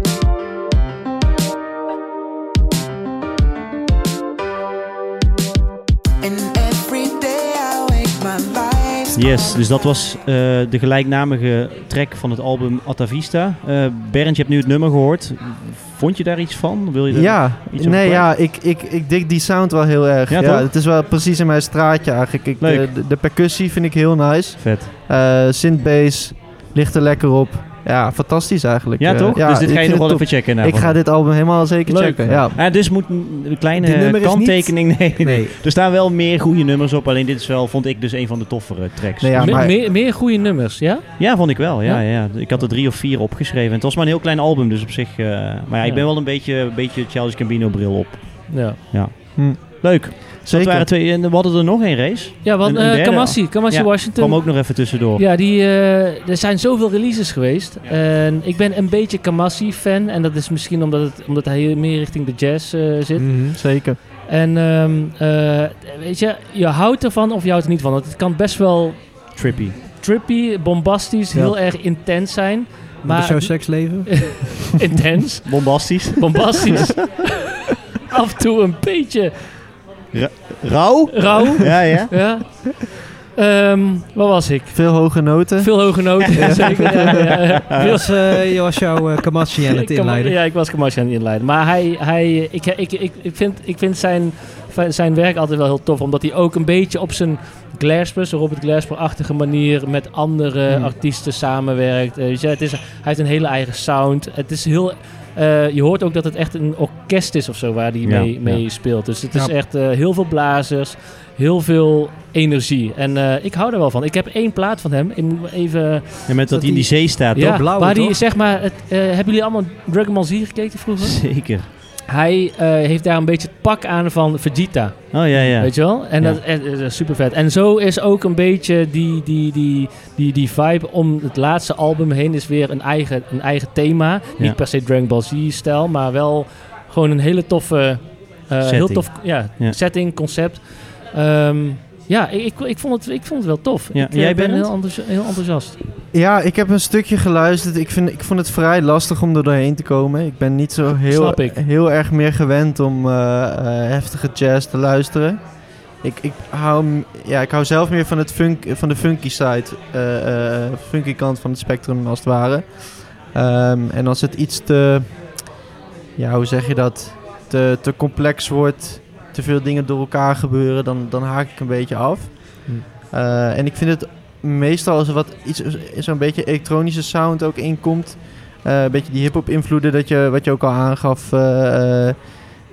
And every day I wake my life. Yes, dus dat was uh, de gelijknamige track van het album Altavista. Uh, Bernd, je hebt nu het nummer gehoord. Vond je daar iets van? Wil je daar Ja, iets over nee, kwijt? ja, ik, ik, ik dik die sound wel heel erg. Ja, Ja, toch? het is wel precies in mijn straatje eigenlijk. Ik, Leuk. de, de percussie vind ik heel nice. Vet. Uh, synthbass ligt er lekker op. Ja, fantastisch eigenlijk. Ja, Uh, toch? dus dit ik ga je vind nog wel het even checken. top. Ik ga dit album helemaal zeker Leuk. checken. Ja. Ah, dus moet een een kleine Dit nummer is kanttekening. Nee, nee. Nee. Er staan wel meer goede nummers op. Alleen dit is wel, vond ik dus een van de toffere tracks. Nee, ja, Me- maar- meer, meer goede nummers, ja? Ja, vond ik wel. Ja, Ja? ja. Ik had er drie of vier opgeschreven. Het was maar een heel klein album, dus op zich... Uh, maar ja, ik Ja. ben wel een beetje, een beetje Childish Gambino bril op. Ja. Hm. Leuk. Dat Zeker. waren twee. En we hadden er nog één race. Ja, want Een- een eh derde. Kamasi, Kamasi Ja, Washington. Kwam ook nog even tussendoor. Ja, die, eh, er zijn zoveel releases geweest. En ik ben een beetje Kamasi-fan. En dat is misschien omdat, het, omdat hij heel meer richting de jazz eh, zit. Mhm. Zeker. En ehm, eh, weet je, je houdt ervan of je houdt er niet van. Want het kan best wel Trippy. trippy, bombastisch, Ja. heel erg intens zijn. Maar Maar jouw seksleven? intens, Bombastisch. bombastisch. Af en toe een beetje Rauw. rauw. Ja, ja. Ja. Ehm, waar was ik? Veel hoge noten. Veel hoge noten, ja, zeker. Ja, ja, ja. Wie was, eh, je was jouw uh, Kamatsi aan het Ik kan- inleiden? Ja, ik was Kamasje aan het inleiden. Maar hij, hij, ik, ik, ik, ik vind, ik vind zijn, zijn werk altijd wel heel tof. Omdat hij ook een beetje op zijn Glasper, zo Robert Glasper-achtige manier met andere Hmm. artiesten samenwerkt. Uh, ja, het is, hij heeft een hele eigen sound. Het is heel... Uh, je hoort ook dat het echt een orkest is of zo waar hij Ja, mee, mee ja. speelt. Dus het is Ja. echt uh, heel veel blazers, heel veel energie. En uh, ik hou er wel van. Ik heb één plaat van hem. Ik moet even... En met dat Dat hij in die die- zee staat, Ja, toch? blauwe, waar die toch? zeg maar... Het, uh, hebben jullie allemaal Dragon Ball Z gekeken vroeger? Zeker. Hij uh, heeft daar een beetje het pak aan van Vegeta, Oh ja, ja. weet je wel? En Ja. dat is uh, super vet. En zo is ook een beetje die, die, die, die, die vibe om het laatste album heen is weer een eigen, een eigen thema. Ja. Niet per se Dragon Ball Z-stijl, maar wel gewoon een hele toffe, uh, heel Setting. tof ja, Ja. setting, concept. Um, ja, ik, ik, ik, vond het, ik vond het wel tof. Ja. Ik En jij, uh, ben Bernd? heel, enthousi- heel enthousiast. Ja, ik heb een stukje geluisterd. Ik, vind, ik vond het vrij lastig om er doorheen te komen. Ik ben niet zo heel, Snap ik. heel erg meer gewend om uh, uh, heftige jazz te luisteren. Ik, ik, hou, m- ja, ik hou zelf meer van, het funk, van de funky side, uh, uh, funky kant van het spectrum als het ware. Um, en als het iets te, ja, hoe zeg je dat, te, te complex wordt, te veel dingen door elkaar gebeuren, dan, dan haak ik een beetje af. Hm. Uh, en ik vind het meestal als er wat iets, zo'n beetje elektronische sound ook inkomt, uh, een beetje die hip-hop invloeden dat je, wat je ook al aangaf, uh, uh,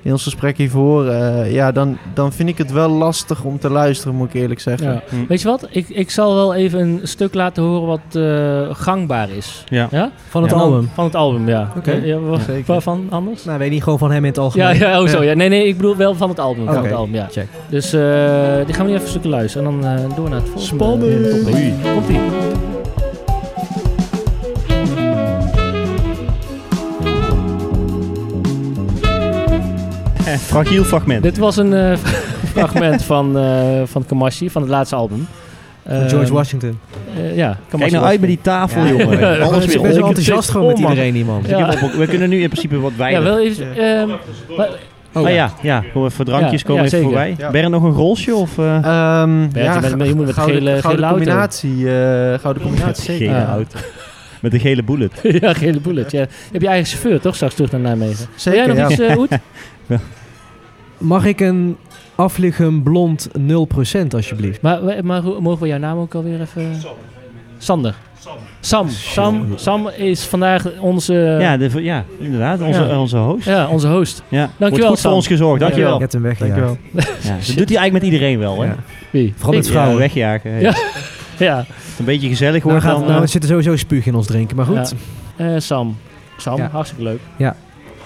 in ons gesprek hiervoor, uh, ja, dan, dan vind ik het wel lastig om te luisteren, moet ik eerlijk zeggen. Ja. Hm. Weet je wat? Ik, ik zal wel even een stuk laten horen wat uh, gangbaar is. Ja. Ja? Van het En dan- album. Van het album, ja. Oké. Ja, ja, wa- Zeker. waarvan anders? Nou, weet niet, gewoon van hem in het algemeen. Ja, ja, oh zo. Ja. Nee, nee, ik bedoel wel van het album. Van Oké. het album, ja. Check. Dus uh, die gaan we nu even een stukje luisteren. En dan uh, door naar het volgende. Spannend. uh, topic. Oei. Komt-ie. Eh, fragiel fragment. Dit was een uh, fragment van, uh, van Kamashi, van het laatste album. Van Uh, George Washington. uh, ja, Kijk Kamashi nou uit met Washington. die tafel, Ja. jongen. Ja. Alles Ik weer ben zo om. enthousiast gewoon met Oh, man. iedereen, die man. Ja. Ik heb op- We kunnen nu in principe wat Ja, wijden. wel even... ehm, wa- Oh, Ah ja, ja. Kom even drankjes Ja, komen ja, even zeker. voorbij. Ja. Ben er nog een rolsje of... uh, Um, je bent- je moet met gouden, gele- gouden gele auto. combinatie. Uh, gouden combinatie, zeker. gele Ja. auto. Met een gele bullet. ja, gele bullet. Ja. Je hebt je eigen chauffeur, toch? Straks terug naar Nijmegen. Zeker, Wil jij nog ja. iets, uh, Oet? Mag ik een afliggen blond nul procent alsjeblieft? Maar, we- maar hoe- mogen we jouw naam ook alweer even... Sander. Sam. Sam. Sam is vandaag onze... Ja, de, ja inderdaad. Onze, Ja. onze host. Ja, onze host. Ja. Dankjewel, Wordt goed Sam. voor ons gezorgd. Dankjewel. Ik heb hem weggejaagd. Dankjewel. Ja, dat doet hij eigenlijk met iedereen wel, hè? Ja. Wie? Vooral met Ik? vrouwen. Ja, wegjagen. Hey. Ja. Ja. Als het een beetje gezellig Nou, wordt, gaat, dan... nou eh, er zit er sowieso spuug in ons drinken, maar goed. Eh, Sam. Sam, Ja. hartstikke leuk. Ja.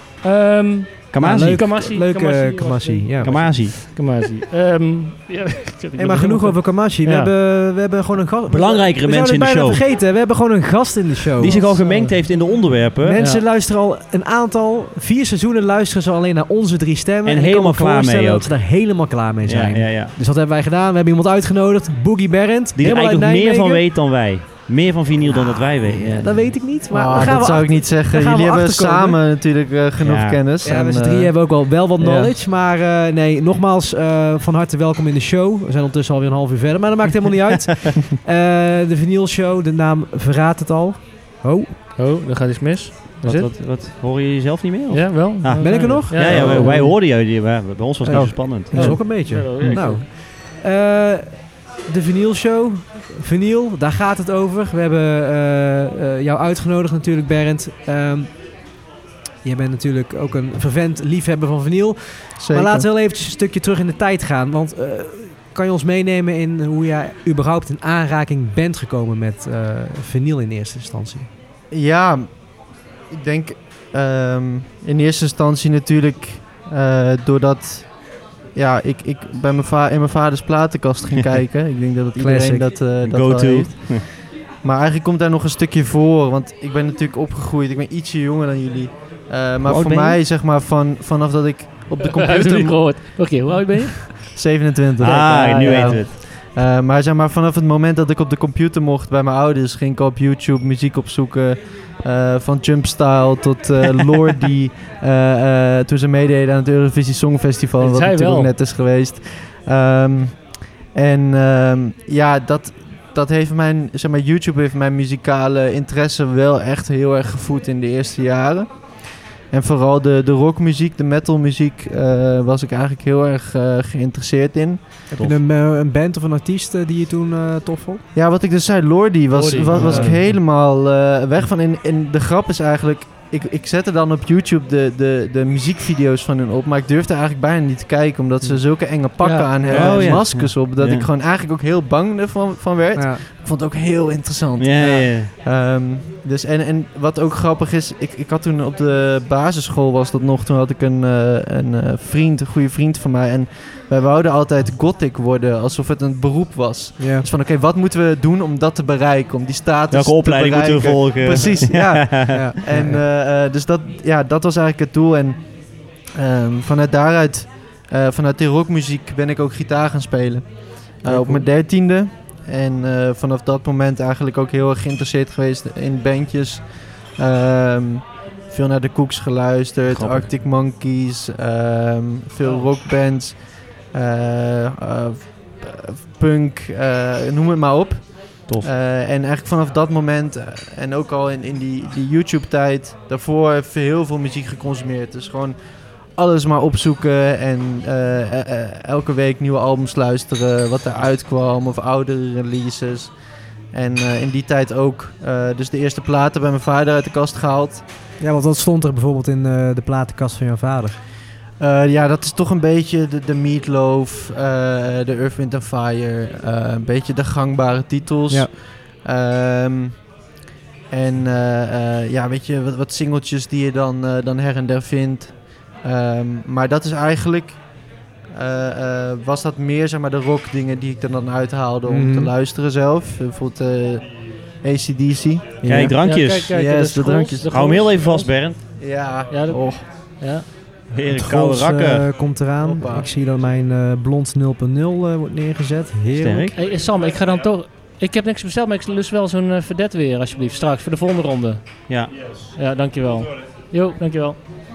Ehm Kamazi. leuk. Kamashi. Leuke Kamashi. Kamashi, ja. Kamazi. Kamashi. Ehm ja, ik zit- ik Hey, maar genoeg over Kamashi. We, Ja. hebben, we hebben gewoon een gast. Belangrijkere we mensen in de zouden het bijna show. vergeten. We hebben gewoon een gast in de show. Die zich al gemengd heeft in de onderwerpen. Mensen Ja. luisteren al een aantal, vier seizoenen luisteren ze alleen naar onze drie stemmen. En ik kan helemaal me klaar voorstellen mee dat ze daar helemaal klaar mee zijn. Ja, ja, ja. Dus wat hebben wij gedaan? We hebben iemand uitgenodigd, Boogie Barrent. Die er helemaal eigenlijk nog uit meer van Nijmegen. weet dan wij. Meer van vinyl dan dat wij weten. Ja, dat weet ik niet. Maar Ah, daar gaan dat we zou ik achter- niet zeggen. daar gaan we Jullie hebben achterkomen. samen natuurlijk uh, genoeg Ja. kennis. Ja, en, met z'n uh, drieën hebben we ook wel, wel wat ja. knowledge. Maar uh, nee, nogmaals, uh, van harte welkom in de show. We zijn ondertussen alweer een half uur verder, maar dat maakt helemaal niet uit. Uh, de Vinyl Show, de naam verraadt het al. Oh, Oh, dan gaat iets mis. Wat Wat, is het? wat, wat, hoor je jezelf niet meer? Of? Ja, wel. Ah. Ben ik er nog? Ja, ja, wij, wij hoorden jou. Bij ons was het Oh. niet zo spannend. dat is Oh. ook een beetje. Ja, ja, ik nou, ook. uh, de Vinyl Show. Vinyl, daar gaat het over. We hebben uh, uh, jou uitgenodigd natuurlijk, Berend. Um, jij bent natuurlijk ook een vervent liefhebber van vinyl. zeker. Maar laten we wel eventjes een stukje terug in de tijd gaan. Want uh, kan je ons meenemen in hoe jij überhaupt in aanraking bent gekomen met uh, vinyl in eerste instantie? Ja, ik denk ehm, in eerste instantie natuurlijk uh, doordat ja, ik, ik bij mijn va- in mijn vaders platenkast ging kijken. Ik denk dat het iedereen Classic. dat, uh, dat wel Go-to. heeft. Maar eigenlijk komt daar nog een stukje voor, want ik ben natuurlijk opgegroeid. Ik ben ietsje jonger dan jullie. Uh, maar oud voor ben je? mij, zeg maar, van, vanaf dat ik op de Heb je het niet computer... gehoord? Oké, hoe oud ben je? zevenentwintig. Ah, Ja, nu ja. weten we het. Uh, maar zeg maar, vanaf het moment dat ik op de computer mocht bij mijn ouders, ging ik op YouTube muziek opzoeken. Uh, van Jumpstyle tot uh, Lordi. uh, uh, toen ze meededen aan het Eurovisie Songfestival, Dat wat zei natuurlijk wel. ook net is geweest. Um, en um, ja, dat, dat heeft mijn, zeg maar, YouTube heeft mijn muzikale interesse wel echt heel erg gevoed in de eerste jaren. En vooral de, de rockmuziek, de metalmuziek, uh, was ik eigenlijk heel erg uh, geïnteresseerd in. Heb je een, uh, een band of een artiest uh, die je toen uh, tof vond? Ja, wat ik dus zei, Lordi was, Lordi, was, was ja. ik helemaal uh, weg van. En, en de grap is eigenlijk, ik, ik zette dan op YouTube de, de, de muziekvideo's van hun op, maar ik durfde eigenlijk bijna niet te kijken, omdat ze zulke enge pakken Ja. aan hebben, Oh, ja. maskers op, dat Ja. ik gewoon eigenlijk ook heel bang ervan van werd. Ja. Ik vond het ook heel interessant. Ja, ja, ja. Um, dus en, en wat ook grappig is, ik, ik had toen op de basisschool was dat nog, toen had ik een, uh, een uh, vriend, een goede vriend van mij, en wij wouden altijd gothic worden, alsof het een beroep was. Ja. Dus van oké, wat moeten we doen om dat te bereiken, om die status Welke te opleiding moeten we bereiken? volgen? Precies, ja. Ja. En uh, uh, dus dat, ja, dat was eigenlijk het doel. En um, vanuit daaruit, uh, vanuit die rockmuziek ben ik ook gitaar gaan spelen. Uh, Ja, op mijn dertiende. En uh, vanaf dat moment eigenlijk ook heel erg geïnteresseerd geweest in bandjes. Um, veel naar de Cooks geluisterd, Grappig. Arctic Monkeys, um, veel rockbands, uh, uh, punk, uh, noem het maar op. Tof. Uh, en eigenlijk vanaf dat moment, uh, en ook al in, in die, die YouTube-tijd, daarvoor heb ik heel veel muziek geconsumeerd. Dus gewoon alles maar opzoeken en uh, uh, uh, elke week nieuwe albums luisteren, wat er uitkwam of oudere releases. En uh, in die tijd ook uh, dus de eerste platen bij mijn vader uit de kast gehaald. Ja, want wat stond er bijvoorbeeld in uh, de platenkast van jouw vader? Uh, ja, dat is toch een beetje de, de Meatloaf, uh, de Earth, Wind and Fire. Uh, een beetje de gangbare titels. Ja. Um, en uh, uh, ja, weet je, wat, wat singeltjes die je dan, uh, dan her en der vindt. Um, maar dat is eigenlijk... Uh, uh, was dat meer, zeg maar, de rock dingen die ik er dan uithaalde om Mm-hmm. te luisteren zelf. Uh, bijvoorbeeld uh, A C D C. Kijk, Ja. drankjes. Ja, kijk, kijk, Yes, de de drankjes. de Hou hem heel even vast, goals. Bernd. Ja, Ja, dat- oh. Ja. Weer een Het koude Goals, rakker. uh, komt eraan. Hoppa. Ik zie dat mijn uh, blond nul punt nul uh, wordt neergezet. Heerlijk. Sterk. Hey, Sam, ik ga dan toch... Ik heb niks besteld, maar ik lust wel zo'n uh, vedette weer, alsjeblieft. Straks, voor de volgende ronde. Ja. Ja, dankjewel. Jo, dankjewel.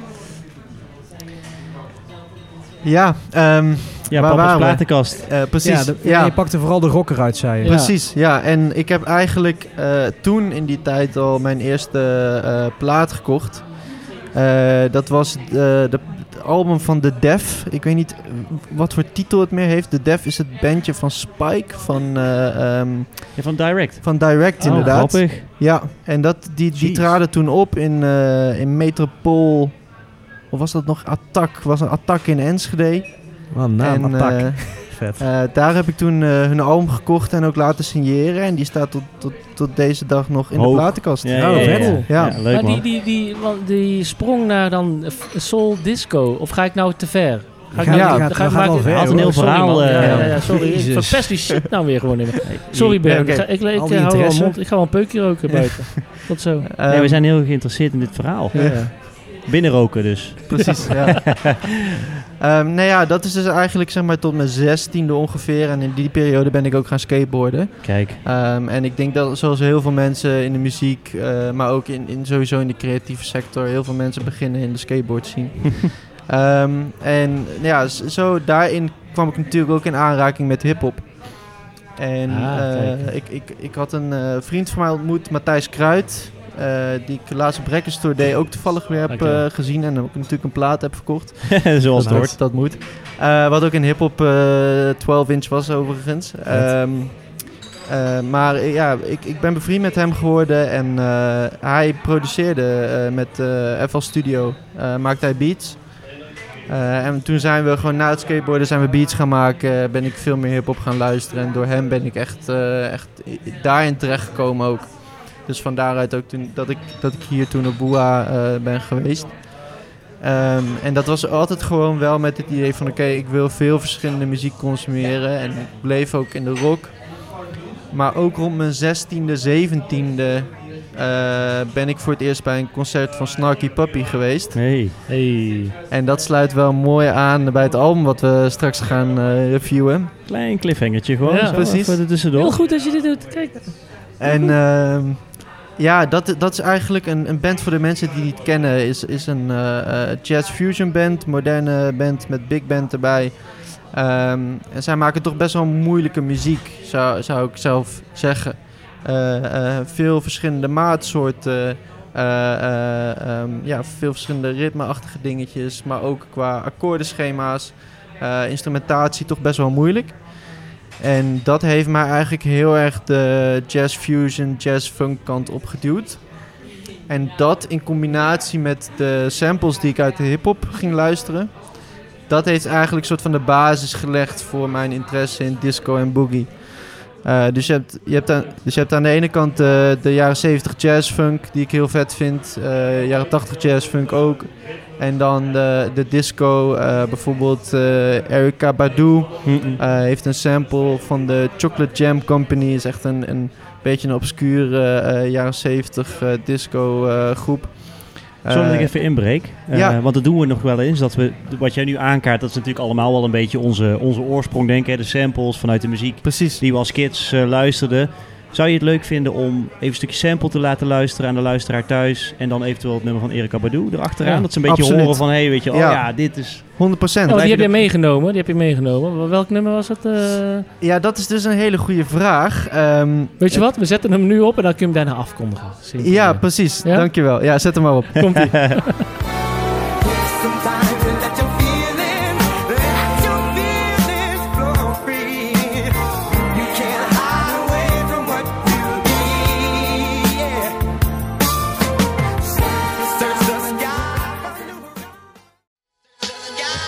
Ja, um, Ja, waar papa's waren we? platenkast. Uh, precies. Ja, de, ja. je pakte vooral de rocker uit, zei je. Ja. Precies, ja. En ik heb eigenlijk uh, toen in die tijd al mijn eerste uh, plaat gekocht. Uh, dat was de, de, het album van The Def. Ik weet niet wat voor titel het meer heeft. The Def is het bandje van Spike, van, uh, um, Ja, van Direct. van Direct Oh, inderdaad. grappig. Ja, en dat, die, die Jeez. traden toen op in, uh, in Metropool. Of was dat nog Attack? Was een Attack in Enschede. Wat een naam, en, Attack. uh, Vet. Uh, daar heb ik toen uh, hun album gekocht en ook laten signeren. En die staat tot, tot, tot deze dag nog in Hoog. de platenkast. Ja, Oh, ja, ja, vet. ja. Ja. Ja, leuk maar die, man. die, die, want die sprong naar dan f- soul disco. Of ga ik nou te ver? Ga ik Ja, nou, die dan gaat- ga ik dat gaat maken- wel ver, Had een heel Oh, sorry, verhaal, man. uh, ja, ja, ja, sorry. Ik Jezus. verpest die shit nou weer gewoon even. Sorry Ben, Ja, oké. ik, ga, ik, ik, Al ik die hou wel interesse. mond. Ik ga wel een peukje roken buiten. Tot zo. Uh, Nee, we zijn heel geïnteresseerd in dit verhaal. Ja, ja. Binnenroken dus. Precies, ja. um, nou ja, dat is dus eigenlijk zeg maar tot mijn zestiende ongeveer. En in die periode ben ik ook gaan skateboarden. Kijk. Um, en ik denk dat zoals heel veel mensen in de muziek, uh, maar ook in, in sowieso in de creatieve sector, heel veel mensen beginnen in de skateboard scene. um, en ja, z- zo daarin kwam ik natuurlijk ook in aanraking met hip-hop. En Ah, uh, kijk. ik, ik, ik had een uh, vriend van mij ontmoet, Matthijs Kruid, uh, die ik laatst op Brekkers Tour deed, ook toevallig weer heb Oké. uh, gezien en ook natuurlijk een plaat heb verkocht. Zoals het dat, hoort. dat moet. Uh, wat ook een hip-hop uh, twaalf inch was overigens. Um, uh, maar uh, ja, ik, ik ben bevriend met hem geworden en uh, hij produceerde uh, met uh, F L Studio, uh, maakte hij beats. Uh, en toen zijn we gewoon na het skateboarden zijn we beats gaan maken, ben ik veel meer hip-hop gaan luisteren en door hem ben ik echt, uh, echt daarin terechtgekomen ook. Dus van daaruit ook toen, dat, ik, dat ik hier toen op Boa uh, ben geweest. Um, en dat was altijd gewoon wel met het idee van oké, okay, ik wil veel verschillende muziek consumeren en ik bleef ook in de rock. Maar ook rond mijn zestiende, zeventiende uh, ben ik voor het eerst bij een concert van Snarky Puppy geweest. Hey. Hey. En dat sluit wel mooi aan bij het album wat we straks gaan uh, reviewen. Klein cliffhangertje gewoon. Ja, zo, precies. even er tussendoor. Heel goed dat je dit doet. Kijk. En uh, ja, dat, dat is eigenlijk een, een band voor de mensen die het kennen. Is, is een uh, uh, jazz fusion band, moderne band met big band erbij. Um, en zij maken toch best wel moeilijke muziek, zou, zou ik zelf zeggen. Uh, uh, veel verschillende maatsoorten. Uh, uh, um, ja, veel verschillende ritmeachtige dingetjes. Maar ook qua akkoordenschema's. Uh, instrumentatie toch best wel moeilijk. En dat heeft mij eigenlijk heel erg de jazz fusion, jazz funk kant opgeduwd. En dat in combinatie met de samples die ik uit de hip-hop ging luisteren, dat heeft eigenlijk een soort van de basis gelegd voor mijn interesse in disco en boogie. Uh, dus, je hebt, je hebt aan, dus je hebt aan de ene kant de, de jaren zeventig jazz funk, die ik heel vet vind. Uh, jaren tachtig jazz funk ook. En dan de, de disco, uh, bijvoorbeeld uh, Erykah Badu uh, heeft een sample van de Chocolate Jam Company. Is echt een, een beetje een obscure uh, jaren zeventig uh, disco uh, groep. Zullen we Uh, even inbreek? Uh, ja. Want dat doen we nog wel eens. Dat we, wat jij nu aankaart, dat is natuurlijk allemaal wel een beetje onze, onze oorsprong, denk ik. De samples vanuit de muziek Precies. die we als kids uh, luisterden. Zou je het leuk vinden om even een stukje sample te laten luisteren aan de luisteraar thuis en dan eventueel het nummer van Erykah Badu erachteraan? Ja, dat ze een beetje absoluut. horen van, hé, hey, weet je, oh Ja. ja, dit is... honderd procent. Oh, die heb je je meegenomen. Die heb je meegenomen. Welk nummer was het? Uh... Ja, dat is dus een hele goeie vraag. Um, Weet je wat? We zetten hem nu op en dan kun je hem daarna afkondigen. Simpel. Ja, precies. Ja? Dankjewel. Ja, zet hem maar op. Komt-ie. Sometimes you let your feelings, let your feelings flow free. You can't hide away from what you need. Yeah. Search the sky.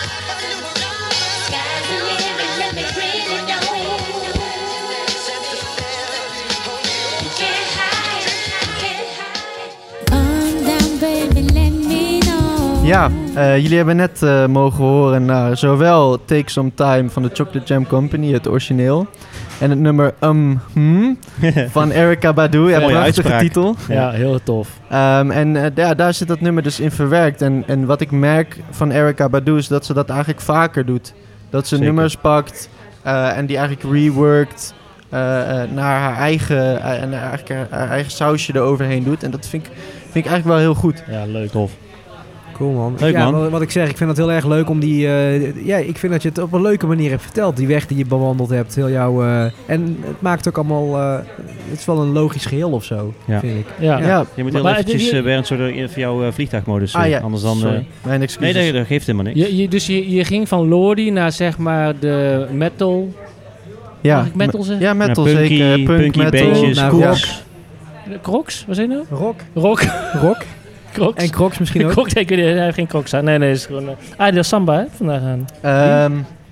Ja, uh, jullie hebben net uh, mogen horen naar zowel Take Some Time van de Chocolate Jam Company, het origineel, en het nummer Um Hmm van Erykah Badu. Ja, Mooie prachtige uitspraak. titel. Ja, heel tof. Um, en uh, ja, daar zit dat nummer dus in verwerkt. En, en wat ik merk van Erykah Badu is dat ze dat eigenlijk vaker doet. Dat ze Zeker. nummers pakt uh, en die eigenlijk reworkt uh, uh, naar haar eigen, uh, en eigenlijk haar, haar eigen sausje eroverheen doet. En dat vind ik, vind ik eigenlijk wel heel goed. Ja, leuk. Tof. Cool man. Leuk, ja, man. Wat, wat ik zeg, ik vind het heel erg leuk om die... Uh, ja, ik vind dat je het op een leuke manier hebt verteld. Die weg die je bewandeld hebt. Heel jouw, uh, en het maakt ook allemaal... Uh, het is wel een logisch geheel of zo, Ja. vind ik. Ja. Ja, Je moet heel Maar- eventjes, maar- uh, Bernd, zo door even jouw uh, vliegtuigmodus. Ah, uh, ja. Anders dan... Sorry. Uh, Mijn nee, excuses. nee, dat geeft helemaal niks. Je, je, dus je, je ging van Lordi naar zeg maar de metal... ja, Mag ik metal zeggen? Ja, metal Ja, punky- zeker. Punk punky metal. beetjes, Nou, Crocs. Crocs? Wat zei je nou? Rock. Rock. Rock. Crocs. En Crocs misschien ook. Crocs, ik weet niet, hij heeft geen Crocs aan. Nee, nee, het is gewoon... Uh, ah, die was Samba, hè, vandaag aan. Ehm,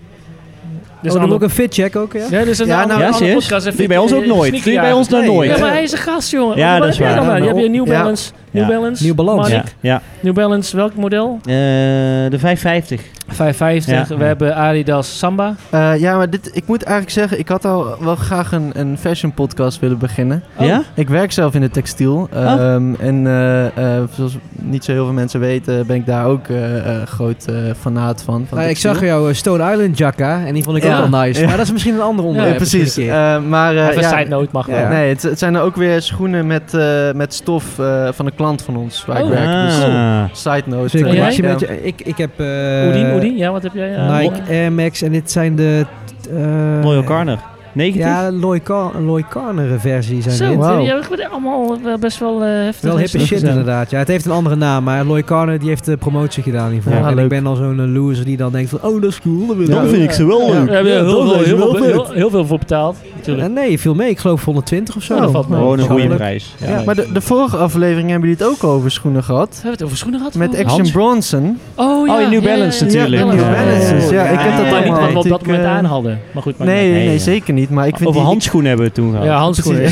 Dus Oh, een dan ander- ook een fit check ook, ja? Ja, dus een Ja, ander- nou, ja, andere serieus? podcast. Doe je bij ons ook nooit. Doe je bij ons nou Nee, nooit. Ja, maar hij is een gast, jongen. Ja, Wat dat is heb jij waar. nog aan? Je hebt je New Ja. Balance. New Ja. Balance. New Balance. Manik. Ja, ja. New Balance, welk model? Uh, de vijfhonderdvijftig. vijfhonderdvijftig. Ja. We hebben Adidas Samba. uh, ja, maar dit, ik moet eigenlijk zeggen, ik had al wel graag een, een fashion podcast willen beginnen. Oh. Ja? Ik werk zelf in de textiel. Um, En uh, uh, zoals niet zo heel veel mensen weten, ben ik daar ook uh, uh, groot uh, fanaat van. van Nou, ik textiel. zag jouw uh, Stone Island jacka en die vond ik Ja. ook wel nice. Ja. Maar dat is misschien een ander onderwerp. Ja, precies. misschien een keer. Uh, maar, uh, Even ja, een side note mag wel. ja, nee, het, het zijn er ook weer schoenen met, uh, met stof uh, van een klant van ons waar Oh. ik werk. Dus, Ah. side note. Dus een uh, jij? connectie ja. met je- ik, ik heb uh, Oedien, Oedien, ja, wat heb jij? Ja, Nike Air Max en dit zijn de... Uh, Loyal Garner. negentig? Ja, Loy, Car Loy Carner versie zijn Zo, dit. Wauw. die hebben we allemaal wel best wel uh, heftig. Wel hippe is. shit inderdaad. Ja, het heeft een andere naam, maar Loy Carner die heeft de promotie gedaan hiervoor. Ja, en leuk. ik ben al zo'n uh, loser die dan denkt van, oh dat is cool. Dat wil Dan ik. vind ik ze wel Ja, leuk. we hebben Ja, heel, dat veel, is heel, wel veel, vet. heel, heel veel voor betaald. Natuurlijk. Uh, nee, veel mee. Ik geloof honderdtwintig of zo. Oh, dat valt mee. Gewoon een goede Schandelijk. prijs. Ja. Ja, maar de, de vorige aflevering hebben jullie het ook over schoenen gehad. Hebben we het over schoenen gehad? Met Oh, Action Hans? Bronson. Oh ja. Oh, New ja, ja, Balance ja, ja. natuurlijk. New Ja, ja, ja, Balances, ja. ja. Ik heb dat Maar niet allemaal. wat we op dat Ik, moment uh, aan hadden. Maar goed, maar Nee, nee, Nee, nee, ja. zeker niet. Maar ik vind Over die, handschoenen hebben we het toen gehad. Ja, handschoenen.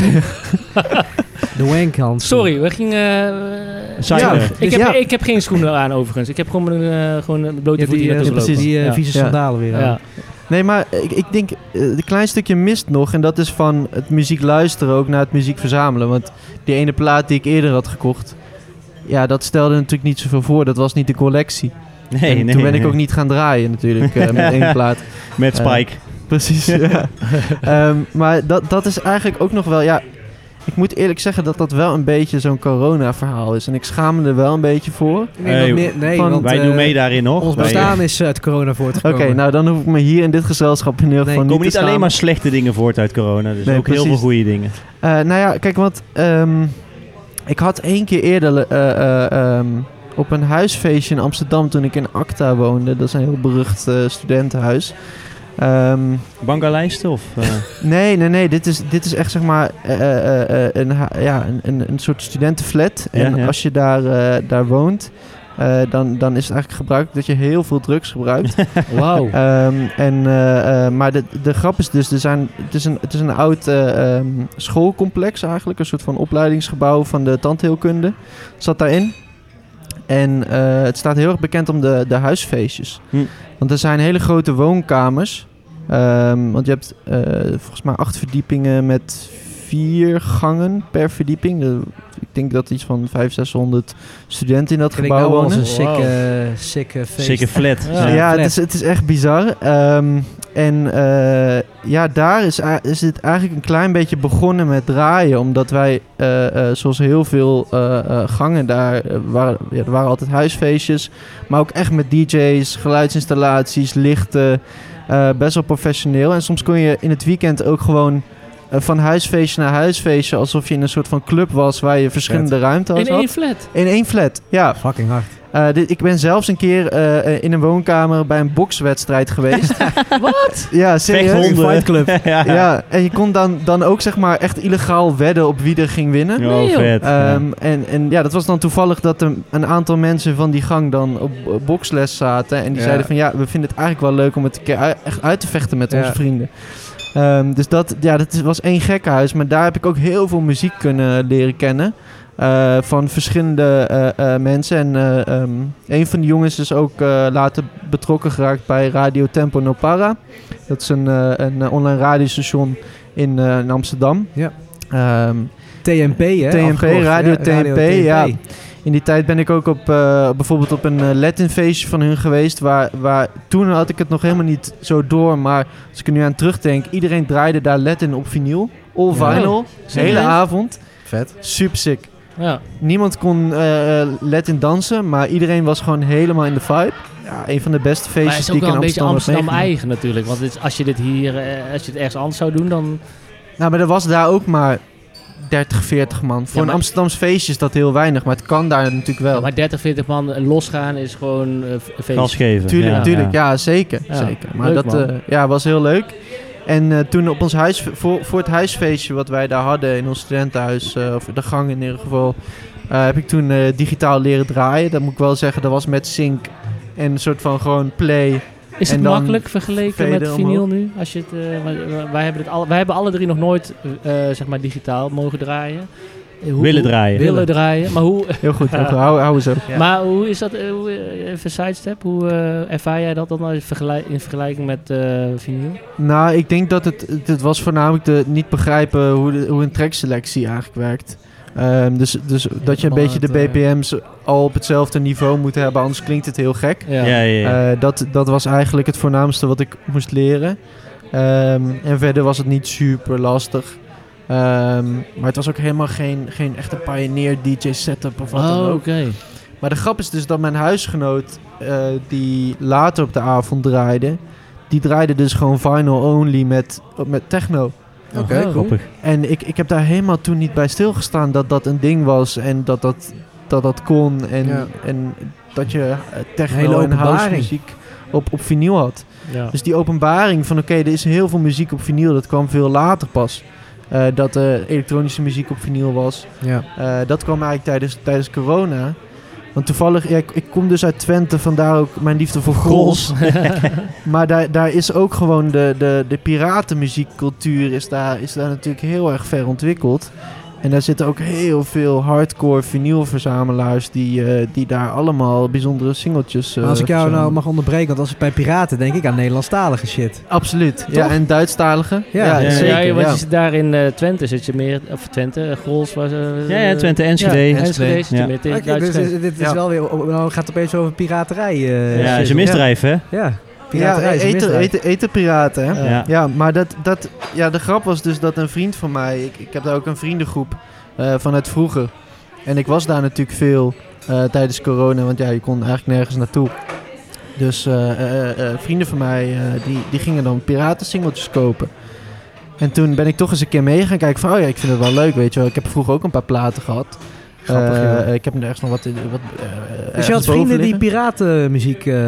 De wankhand. Sorry, we gingen... uh, Cyber. Ja. ik, Dus heb, ja. ik heb geen schoenen aan overigens. Ik heb gewoon, uh, gewoon een blote Ja, voet die, hier uh, naartoe precies, gelopen. die uh, Ja. vieze Ja. sandalen weer. Ja. Nee, maar ik, ik denk, uh, een klein stukje mist nog. En dat is van het muziek luisteren ook naar het muziek verzamelen. Want die ene plaat die ik eerder had gekocht, ja, dat stelde natuurlijk niet zoveel voor. Dat was niet de collectie. Nee, en nee. toen ben ik nee. ook niet gaan draaien natuurlijk uh, met één plaat. Met Spike. Precies, ja. um, maar dat, dat is eigenlijk ook nog wel, ja... Ik moet eerlijk zeggen dat dat wel een beetje zo'n corona-verhaal is. En ik schaam me er wel een beetje voor. Ik denk Hey, dat meer- nee, van- want, Wij uh, doen mee daarin nog. Ons Wij, uh, bestaan is uit corona Oké, voortgekomen. nou dan hoef ik me hier in dit gezelschap in ieder geval Nee, niet komen te niet alleen schamen. maar slechte dingen voort uit corona. Dus Nee, ook heel precies. veel goede dingen. Uh, nou ja, kijk, want um, ik had één keer eerder uh, uh, um, op een huisfeestje in Amsterdam toen ik in Acta woonde. Dat is een heel berucht uh, studentenhuis. Um, Bangalijsten of... Uh, nee, nee, nee. Dit is, dit is echt zeg maar uh, uh, uh, een, ha- ja, een, een, een soort studentenflat. Ja, En ja. als je daar, uh, daar woont, uh, dan, dan is het eigenlijk gebruikelijk dat je heel veel drugs gebruikt. Wauw. Um, en, uh, uh, maar de, de grap is dus, er zijn, het, is een, het is een oud uh, um, schoolcomplex eigenlijk. Een soort van opleidingsgebouw van de tandheelkunde. Het zat daarin. En uh, het staat heel erg bekend om de, de huisfeestjes. Hm. Want er zijn hele grote woonkamers. Um, want je hebt uh, volgens mij acht verdiepingen met vier gangen per verdieping. De, ik denk dat iets van vijfhonderd, zeshonderd studenten in dat Klinkt gebouw nou als wonen. een sikke, Wow. sikke feest. Zeker flat. Ja. Ja, flat. het, is, het is echt bizar. Um, en uh, ja, daar is, a- is het eigenlijk een klein beetje begonnen met draaien. Omdat wij, uh, uh, zoals heel veel uh, uh, gangen daar, uh, waren, ja, er waren altijd huisfeestjes. Maar ook echt met D J's, geluidsinstallaties, lichten. Uh, best wel professioneel. En soms kon je in het weekend ook gewoon uh, van huisfeestje naar huisfeestje... alsof je in een soort van club was waar je verschillende ruimtes In had. één flat. In één flat, ja. Fucking hard. Uh, dit, ik ben zelfs een keer uh, in een woonkamer bij een bokswedstrijd geweest. Wat? Ja, serieus. Vechthonden. Fight Club. ja. Ja, en je kon dan, dan ook zeg maar echt illegaal wedden op wie er ging winnen. Oh, Nee, joh. vet. Ja. Um, en, en ja, dat was dan toevallig dat er een aantal mensen van die gang dan op uh, boksles zaten. En die Ja. zeiden van ja, we vinden het eigenlijk wel leuk om het een keer uit- echt uit te vechten met Ja. onze vrienden. Um, dus dat, ja, dat is- was één gekkenhuis. Maar daar heb ik ook heel veel muziek kunnen leren kennen. Uh, van verschillende uh, uh, mensen. En uh, um, een van die jongens is ook uh, later betrokken geraakt bij Radio Tempo No Para. Dat is een, uh, een uh, online radiostation in, uh, in Amsterdam. Ja. Um, T N P, hè? T N P, afgekort, Radio ja, T N P, ja. In die tijd ben ik ook op, uh, bijvoorbeeld op een uh, Latin feestje van hun geweest. Waar, waar, toen had ik het nog helemaal niet zo door. Maar als ik er nu aan terugdenk, iedereen draaide daar Latin op vinyl. All Ja. vinyl, de hele Serieus? avond. Vet. Super sick. Ja. Niemand kon uh, Latin dansen, maar iedereen was gewoon helemaal in de vibe. Ja, een van de beste Maar het feestjes is die ook ik wel in een beetje Amsterdam heb Amsterdam meegemaakt. eigen natuurlijk. Want dit is- als je dit hier, eh, als je het ergens anders zou doen, dan... Nou, maar er was daar ook maar dertig, veertig man. Voor Ja, een maar- Amsterdams feestje is dat heel weinig, maar het kan daar natuurlijk wel. Ja, maar dertig, veertig man losgaan is gewoon eh, f- een Gas feest. geven. Tuurlijk, ja. tuurlijk. Ja, zeker. Ja, zeker. Maar leuk, dat man. eh, ja, was heel leuk. En eh, toen op ons huis, voor, voor het huisfeestje wat wij daar hadden in ons studentenhuis, eh, of de gang in ieder geval, eh, heb ik toen eh, digitaal leren draaien. Dat moet ik wel zeggen, dat was met sync en een soort van gewoon play. Is En het dan makkelijk vergeleken faden met vinyl omhoog. nu? Als je het, eh, wij, wij hebben het alle, wij hebben alle drie nog nooit eh, zeg maar digitaal mogen draaien. Eh, hoe- Willen hoe- draaien. Willen draaien. Maar hoe, Heel goed, heel goed. Hou, hou eens op. Ja. Maar hoe is dat, uh, hoe, uh, even sidestep, hoe uh, ervaar jij dat dan als je vergelijk, in vergelijking met uh, vinyl? Nou, ik denk dat het, het, het was voornamelijk de niet begrijpen hoe, de, hoe een trackselectie eigenlijk werkt. Um, dus dus dat je een beetje de B P M's al op hetzelfde niveau moet hebben, anders klinkt het heel gek. Ja. Ja, ja, ja. Uh, dat, dat was eigenlijk het voornaamste wat ik moest leren. Um, en verder was het niet super lastig. Um, maar het was ook helemaal geen, geen echte pioneer D J setup of wat dan Oh, ook. oké. Okay. Maar de grap is dus dat mijn huisgenoot, uh, die later op de avond draaide, die draaide dus gewoon vinyl only met, met techno. Oké, okay, Oh, cool. Grappig. En ik, ik heb daar helemaal toen niet bij stilgestaan dat dat een ding was en dat dat, dat, dat kon. En, Ja. en dat je uh, Hele techno en openbaring. house muziek op, op vinyl had. Ja. Dus die openbaring van oké, okay, er is heel veel muziek op vinyl, dat kwam veel later pas. Uh, dat er uh, elektronische muziek op vinyl was. Ja. Uh, dat kwam eigenlijk tijdens, tijdens corona. Want toevallig, ja, ik, ik kom dus uit Twente, vandaar ook mijn liefde voor Grols. Maar daar, daar is ook gewoon de, de, de piratenmuziekcultuur is daar, is daar natuurlijk heel erg ver ontwikkeld. En daar zitten ook heel veel hardcore vinylverzamelaars die, uh, die daar allemaal bijzondere singeltjes uh, Maar als ik jou nou verzamelen. mag onderbreken, want als ik bij piraten denk ik aan Nederlandstalige shit. Absoluut. Ja, Toch? en Duitsstalige. Ja, ja, ja, Ja, zeker. ja, want ja. je zit daar in uh, Twente zit je meer, of Twente, uh, Grols was... Uh, Ja, ja, Twente, Enschede. Ja, Enschede. Enschede zit je Ja. meer tegen Oké, dus Duits. dit, dit is Ja. wel weer, nou gaat het opeens over piraterij. uh, Ja, shit. is een misdrijf, hè? Ja, Ja, piraterij is een eten, misdrijf. eten, eten piraten, hè? Ja. Ja. Ja, maar dat, dat, ja, de grap was dus dat een vriend van mij... Ik, ik heb daar ook een vriendengroep uh, vanuit vroeger. En ik was daar natuurlijk veel uh, tijdens corona. Want ja, je kon eigenlijk nergens naartoe. Dus uh, uh, uh, vrienden van mij, uh, die, die gingen dan piratensingeltjes kopen. En toen ben ik toch eens een keer mee gaan kijken van... Oh ja, ik vind het wel leuk, weet je wel. Ik heb vroeger ook een paar platen gehad. Grappig, Uh, ja. ik heb er ergens nog wat... wat uh, Dus je had vrienden die piratenmuziek... Uh,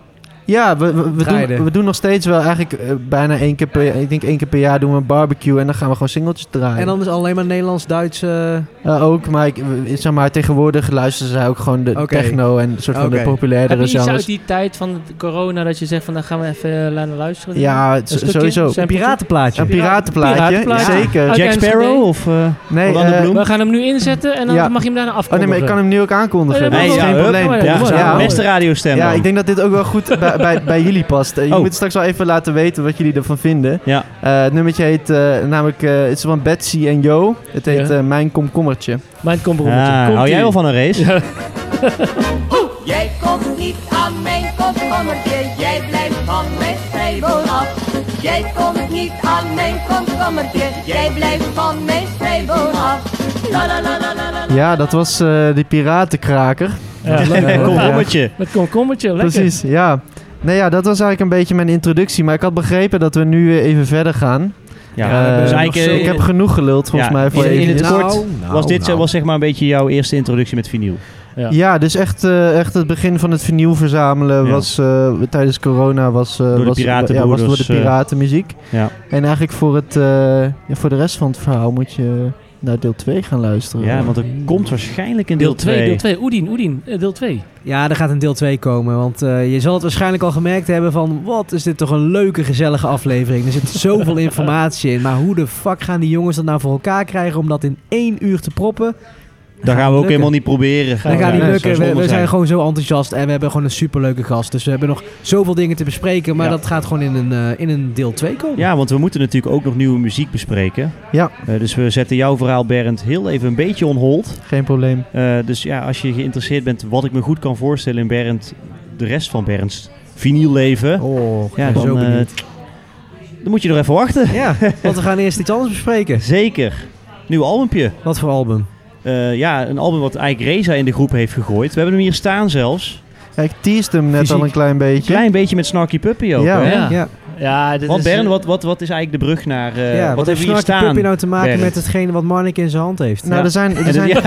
Ja, we, we, we, draaiden. doen, we doen nog steeds wel eigenlijk uh, bijna één keer per ik denk één keer per jaar doen we een barbecue en dan gaan we gewoon singeltjes draaien. en dan is alleen maar Nederlands-Duits... Uh, Uh, ook, maar, ik, we- zeg maar tegenwoordig luisteren zij ook gewoon de Oké. techno en soort van Oké. de populairdere Heb je iets genres. uit die tijd van de corona dat je zegt van dan gaan we even uh, naar luisteren? Ja, Een het- stukje, sowieso. sampletje? een piratenplaatje. Een piratenplaatje, Piratenplaatje. zeker. Uit Jack Enschede. Sparrow of uh, Nee, Orlando eh, Bloom? We gaan hem nu inzetten en dan Ja. mag je hem daarna oh afkondigen. nee, maar ik kan hem nu ook aankondigen. Ja, dat Nee, is ja, geen hup. probleem. Ja, Ja, ja, ja. beste radiostem Ja, dan. ik denk dat dit ook wel goed bij, bij, bij jullie past. Uh, je Oh. moet straks wel even laten weten wat jullie ervan vinden. Ja. Uh, het nummertje heet uh, namelijk, uh, het is van Betsy en Jo. Het heet Ja. uh, Mijn Komkommertje. Mijn komkommertje. Ah, Komt hou jij ie. wel van een race? Ja. Jij komt niet aan mijn komkommertje, jij blijft van mijn strijboon af. Jij komt niet aan mijn komkommertje, jij blijft van mijn strijboon af. La la la la la la. Ja, dat was uh, die piratenkraker. Ja, lekker hoor. Komkommertje. Met komkommertje, lekker. Precies, ja. Nee, ja, dat was eigenlijk een beetje mijn introductie. Maar ik had begrepen dat we nu weer even verder gaan. Ja, Eh, dus nog eigenlijk, zo- eh, ik heb genoeg geluld volgens ja, mij voor in- in het eventjes. kort was dit nou. was zeg maar een beetje jouw eerste introductie met vinyl. Ja. Ja, dus echt, uh, echt het begin van het vinyl verzamelen Ja. was uh, tijdens corona was, uh, de was, piratenbroeders, ja, was door de uh, piratenmuziek. Ja. En eigenlijk voor, het, uh, ja, voor de rest van het verhaal moet je, naar deel twee gaan luisteren. Ja, want er komt waarschijnlijk in deel Deel twee, twee. deel twee. Oedien, Oedien, eh, deel twee. Ja, er gaat een deel twee komen. Want uh, je zal het waarschijnlijk al gemerkt hebben van... wat is dit toch een leuke, gezellige aflevering. Er zit zoveel informatie in. Maar hoe de fuck gaan die jongens dat nou voor elkaar krijgen... om dat in één uur te proppen? Dat gaan we ook helemaal niet proberen. Dat gaat niet Ja, lukken. zou We, zonde we zijn gewoon zo enthousiast. En we hebben gewoon een superleuke gast. Dus we hebben nog zoveel dingen te bespreken. Maar Ja. dat gaat gewoon in een, uh, in een deel twee komen. Ja, want we moeten natuurlijk ook nog nieuwe muziek bespreken. Ja. Uh, dus we zetten jouw verhaal, Bernd, heel even een beetje on hold. Geen probleem. Uh, dus ja, als je geïnteresseerd bent, wat ik me goed kan voorstellen in Bernd, de rest van Bernds vinylleven. Oh, ik ja, ben dan, zo uh, benieuwd. dan moet je nog even wachten. Ja, want we gaan eerst iets anders bespreken. Zeker. Nieuw albumpje. Wat voor album? Uh, ja, een album wat eigenlijk Reza in de groep heeft gegooid. We hebben hem hier staan zelfs. Ja, ik teased hem net Fysiek. al een klein beetje. Klein beetje met Snarky Puppy ook. Ja. hè? Ja. Ja. Ja, dit Want is, Bernd, eh, wat, wat, wat is eigenlijk de brug naar... Uh, ja, wat, wat hebben heeft we hier Snarky staan? Puppy nou te maken Bernd? met hetgene wat Marnik in zijn hand heeft? Nou, Ja. er zijn... Er En zijn het-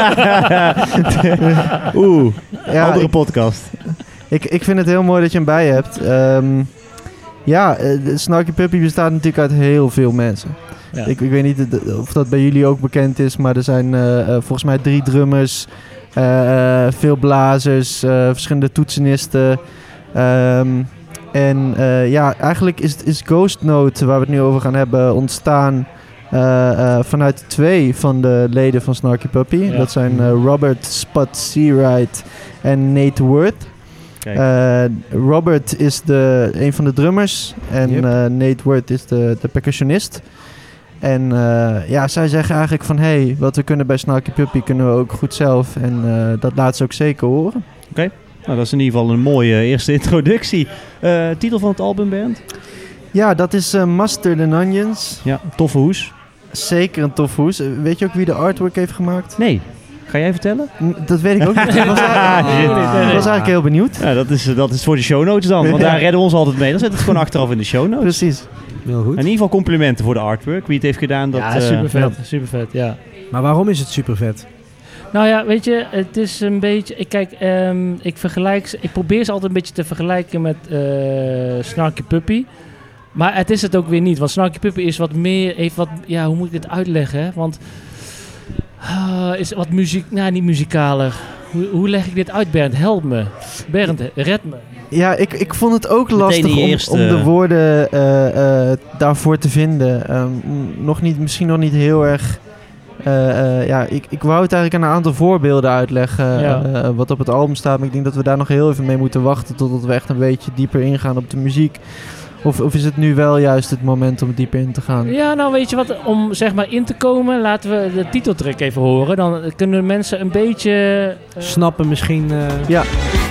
ja. Oeh, ja, andere ik, podcast. ik, ik vind het heel mooi dat je hem bij hebt. Ehm, ja, eh, de Snarky Puppy bestaat natuurlijk uit heel veel mensen. ja. Ik, ik weet niet de- of dat bij jullie ook bekend is, maar er zijn eh, eh, volgens mij drie drummers, eh, eh, veel blazers, eh, verschillende toetsenisten. Ehm, en eh, ja, eigenlijk is, is Ghost Note, waar we het nu over gaan hebben, ontstaan eh, eh, vanuit twee van de leden van Snarky Puppy. Ja. Dat zijn eh, Robert Spud Seawright en Nate Worth. Kijk. Eh, Robert is de, een van de drummers en Yep. eh, Nate Worth is de, de percussionist. En eh, ja, zij zeggen eigenlijk van... hé, hey, wat we kunnen bij Snarky Puppy kunnen we ook goed zelf. En eh, dat laat ze ook zeker horen. Nou, dat is in ieder geval een mooie eerste introductie. Uh, titel van het album, Bernd? Ja, dat is eh, Mustard and Onions. Ja, toffe hoes. Zeker een tof hoes. Eh, Weet je ook wie de artwork heeft gemaakt? Nee, ga jij vertellen? N- dat weet ik ook niet. Ik was, Ah, eigenlijk- shit. nee, nee, ik nee. was eigenlijk heel benieuwd. Ja, dat is, dat is voor de show notes dan. Want Ja. daar redden we ons altijd mee. Dan zetten we het gewoon achteraf in de show notes. Precies. Heel goed. In ieder geval complimenten voor de artwork. Wie het heeft gedaan, dat... ja, eh, super vet, ja. super vet, ja. Maar waarom is het super vet? Nou ja, weet je, het is een beetje... Ik kijk, ehm, ik vergelijk ze... Ik probeer ze altijd een beetje te vergelijken met eh, Snarky Puppy. Maar het is het ook weer niet. Want Snarky Puppy is wat meer... Heeft wat... Ja, hoe moet ik dit uitleggen? Hè? Want... ah, is wat muziek... Nou, niet muzikaler. Hoe, hoe leg ik dit uit, Bernd? Help me. Bernd, red me. Ja, ik, ik vond het ook Meteen lastig die om, eerste- om de woorden eh, eh, daarvoor te vinden. Ehm, m- nog niet, misschien nog niet heel erg... eh, eh, ja, ik, ik wou het eigenlijk aan een aantal voorbeelden uitleggen Ja. eh, wat op het album staat. Maar ik denk dat we daar nog heel even mee moeten wachten totdat we echt een beetje dieper ingaan op de muziek. Of, of is het nu wel juist het moment om dieper in te gaan? Ja, nou weet je wat, om zeg maar in te komen, laten we de titeltrack even horen. Dan kunnen mensen een beetje... eh, Snappen misschien... eh, Ja.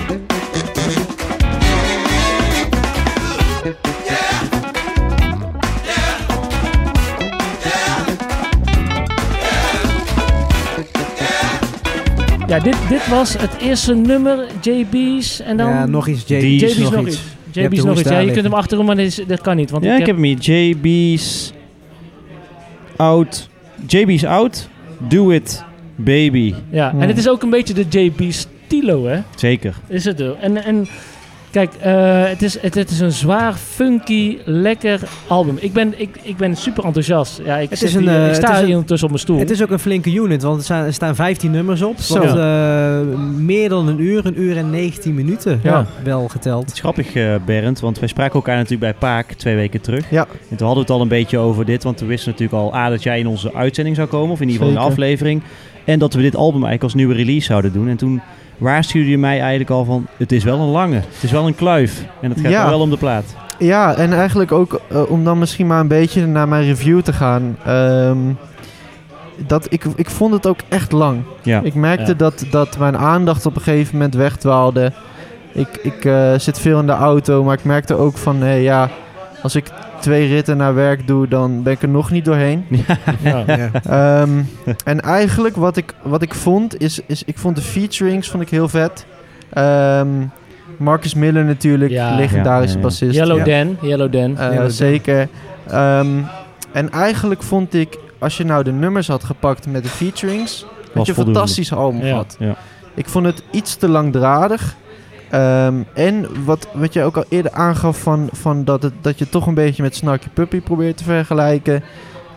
Ja, dit, dit was het eerste nummer, J B's en dan... ja, nog iets. J- Die- J B's nog nog iets. iets. Je J hebt B's de nog hoes iets. daar Ja, je kunt liggen. hem achterom, maar dat, is- dat kan niet. Want Ja, ik ik heb hem hier. J B's out. J B's out. Do it, baby. Ja, Hmm. en het is ook een beetje de J B stilo, hè? Zeker. Is het ook. En, en kijk, eh, het, is, het, het is een zwaar, funky, lekker album. Ik ben, ik, ik ben super enthousiast. Ja, ik, Het zit is een, hier- eh, ik sta het is een- hier ondertussen op mijn stoel. Het is ook een flinke unit, want er staan, er staan vijftien nummers op. Zo. Wat, eh, meer dan een uur, een uur en negentien minuten. Ja. Wel geteld. Het is grappig, eh, Bernd, want wij spraken elkaar natuurlijk bij Paak twee weken terug. Ja. En toen hadden we het al een beetje over dit, want we wisten natuurlijk al A, dat jij in onze uitzending zou komen, of in ieder geval in de Zeker. aflevering. En dat we dit album eigenlijk als nieuwe release zouden doen. En toen waarschuwde je mij eigenlijk al van, het is wel een lange, het is wel een kluif. En het gaat Ja. nou wel om de plaat. Ja, en eigenlijk ook eh, om dan misschien maar een beetje naar mijn review te gaan. Ehm, dat, ik, ik vond het ook echt lang. Ja. Ik merkte Ja. dat, dat mijn aandacht op een gegeven moment wegdwaalde. Ik, ik eh, zit veel in de auto, maar ik merkte ook van... Hé, ja, als ik twee ritten naar werk doe, dan ben ik er nog niet doorheen. Ja. Ja. Ehm, en eigenlijk wat ik, wat ik vond, is, is... Ik vond de featurings vond ik heel vet. Ehm, Marcus Miller natuurlijk, Ja. legendarische Ja, ja, ja. bassist. Yellow Ja. Dan, Yellow Dan. Eh, Ja, dat- zeker. Ehm, en eigenlijk vond ik, als je nou de nummers had gepakt met de featurings, had je een voldoende. fantastisch album Ja. gehad. Ja. Ik vond het iets te langdradig. Ehm, en wat, wat je ook al eerder aangaf van, van dat, het, dat je toch een beetje met Snarky Puppy probeert te vergelijken.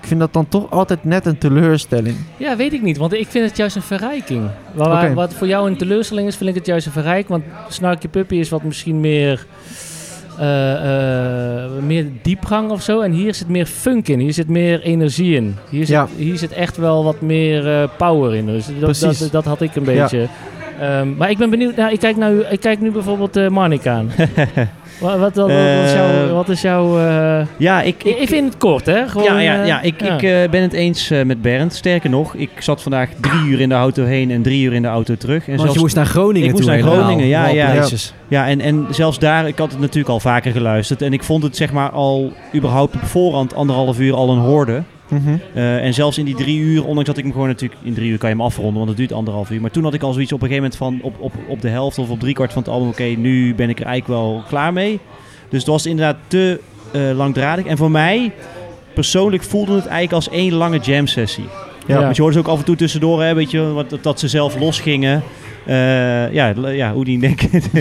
vind dat dan toch altijd net een teleurstelling. Ja, weet ik niet, want ik vind het juist een verrijking. Waar, Oké. Wat voor jou een teleurstelling is, vind ik het juist een verrijking. Want Snarky Puppy is wat misschien meer, uh, uh, meer diepgang of zo. En hier zit meer funk in, hier zit meer energie in. Hier zit, Ja. hier zit echt wel wat meer uh, power in. Dus dat, Precies. dat, dat had ik een Ja. beetje. Um, maar ik ben benieuwd, nou, ik, kijk nou, ik kijk nu bijvoorbeeld uh, Marnik aan. wat, wat, wat, wat is jouw... Wat is jouw uh... Ja, ik... ik, ik vind het kort, hè? Gewoon, ja, ja, uh, ja, ik, ja. ik uh, ben het eens uh, met Bernd. Sterker nog, ik zat vandaag drie uur in de auto heen en drie uur in de auto terug. En Want zelfs, je moest naar Groningen ik moest toe naar helemaal. Groningen, ja, Of all ja. places. Ja, en, en zelfs daar, ik had het natuurlijk al vaker geluisterd. En ik vond het zeg maar al überhaupt op voorhand anderhalf uur al een hoorde. Mhm. Uh, en zelfs in die drie uur, ondanks dat ik hem gewoon natuurlijk... In drie uur kan je hem afronden, want het duurt anderhalf uur. Maar toen had ik al zoiets op een gegeven moment van... Op, op, op de helft of op driekwart van het album... Oké, okay, nu ben ik er eigenlijk wel klaar mee. Dus het was inderdaad te uh, langdradig. En voor mij, persoonlijk, voelde het eigenlijk als één lange jam sessie. Ja. Want je hoorde ze ook af en toe tussendoor, hè, weet je, wat, dat ze zelf losgingen. Uh, ja, ja, Oedien denk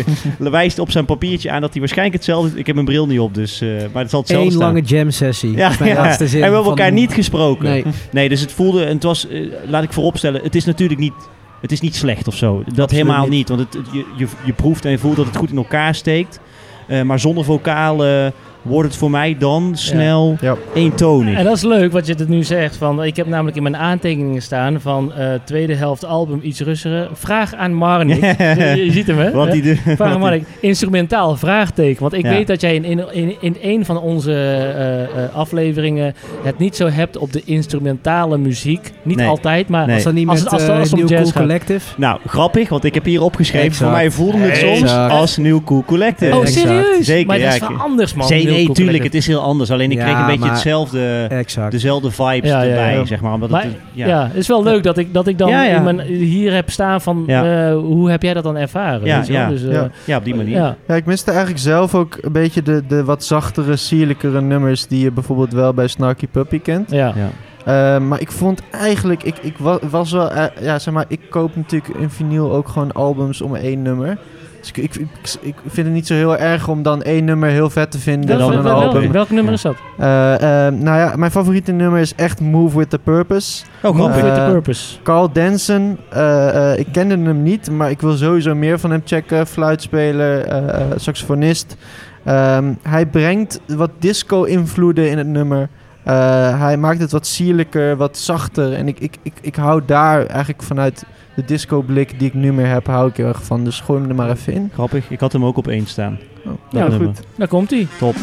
wijst op zijn papiertje aan dat hij waarschijnlijk hetzelfde... Ik heb mijn bril niet op, dus, uh, maar het zal hetzelfde Eén staan. lange jam sessie. Ja, Dat is mijn ja. laatste zin En we hebben van- elkaar niet gesproken. Nee. Nee, dus het voelde, en het was, uh, laat ik vooropstellen, het is natuurlijk niet, het is niet slecht of zo. Dat Absoluut helemaal niet. niet, want het, het- je, je, je proeft en je voelt dat het goed in elkaar steekt. Uh, maar zonder vocalen wordt het voor mij dan snel Ja. eentonig. En dat is leuk wat je het nu zegt. Van, ik heb namelijk in mijn aantekeningen staan van uh, tweede helft album iets rustiger. Vraag aan Marnik. je, je ziet hem, hè? Wat die de, Vraag aan wat die- Marnik. Instrumentaal, vraagteken. Want ik Ja. weet dat jij in, in, in, in een van onze uh, uh, afleveringen het niet zo hebt op de instrumentale muziek. Niet Nee. altijd, maar Nee. Was dat niet Als met het- als het- eh, als het om New jazz Cool gaat. Collective? Nou, grappig, want ik heb hier opgeschreven. Exact. Voor mij voelde het soms Exact. als New Cool Collective. Oh, Exact. serieus? Zeker, maar dat is ja, wel ik- anders, man. Zee, Heel nee, cool tuurlijk, collective. het is heel anders. Alleen ik Ja, kreeg een beetje maar- hetzelfde, Exact. dezelfde vibes Ja, ja, erbij, ja. zeg maar. Omdat Maar, het, ja. ja. het is wel leuk dat ik, dat ik dan Ja, ja. In mijn, hier heb staan van Ja. uh, hoe heb jij dat dan ervaren? Ja, weet je wel? ja. Dus, uh, Ja. Ja, op die manier. ja. Ja, ik miste eigenlijk zelf ook een beetje de, de wat zachtere, sierlijkere nummers die je bijvoorbeeld wel bij Snarky Puppy kent. Ja. Ja. Uh, maar ik vond eigenlijk, ik, ik wa- was wel, uh, ja zeg maar, ik koop natuurlijk in vinyl ook gewoon albums om één nummer. Dus ik, ik, ik, ik vind het niet zo heel erg om dan één nummer heel vet te vinden Welk, dan wel, een wel, album. welk, welk nummer is dat? Uh, uh, nou ja, mijn favoriete nummer is echt Move With The Purpose. Oh, grappig. Move with Eh, the Purpose. Carl Denson, uh, uh, ik kende hem niet, maar ik wil sowieso meer van hem checken. Fluitspeler, uh, uh, saxofonist. Um, hij brengt wat disco-invloeden in het nummer. Uh, hij maakt het wat sierlijker, wat zachter. En ik, ik, ik, ik hou daar eigenlijk vanuit de disco-blik die ik nu meer heb, hou ik heel erg van. Dus gooi hem er maar even in. Grappig, ik had hem ook op één staan. Oh, Dat Ja, nummer. goed. Daar komt hij. Top.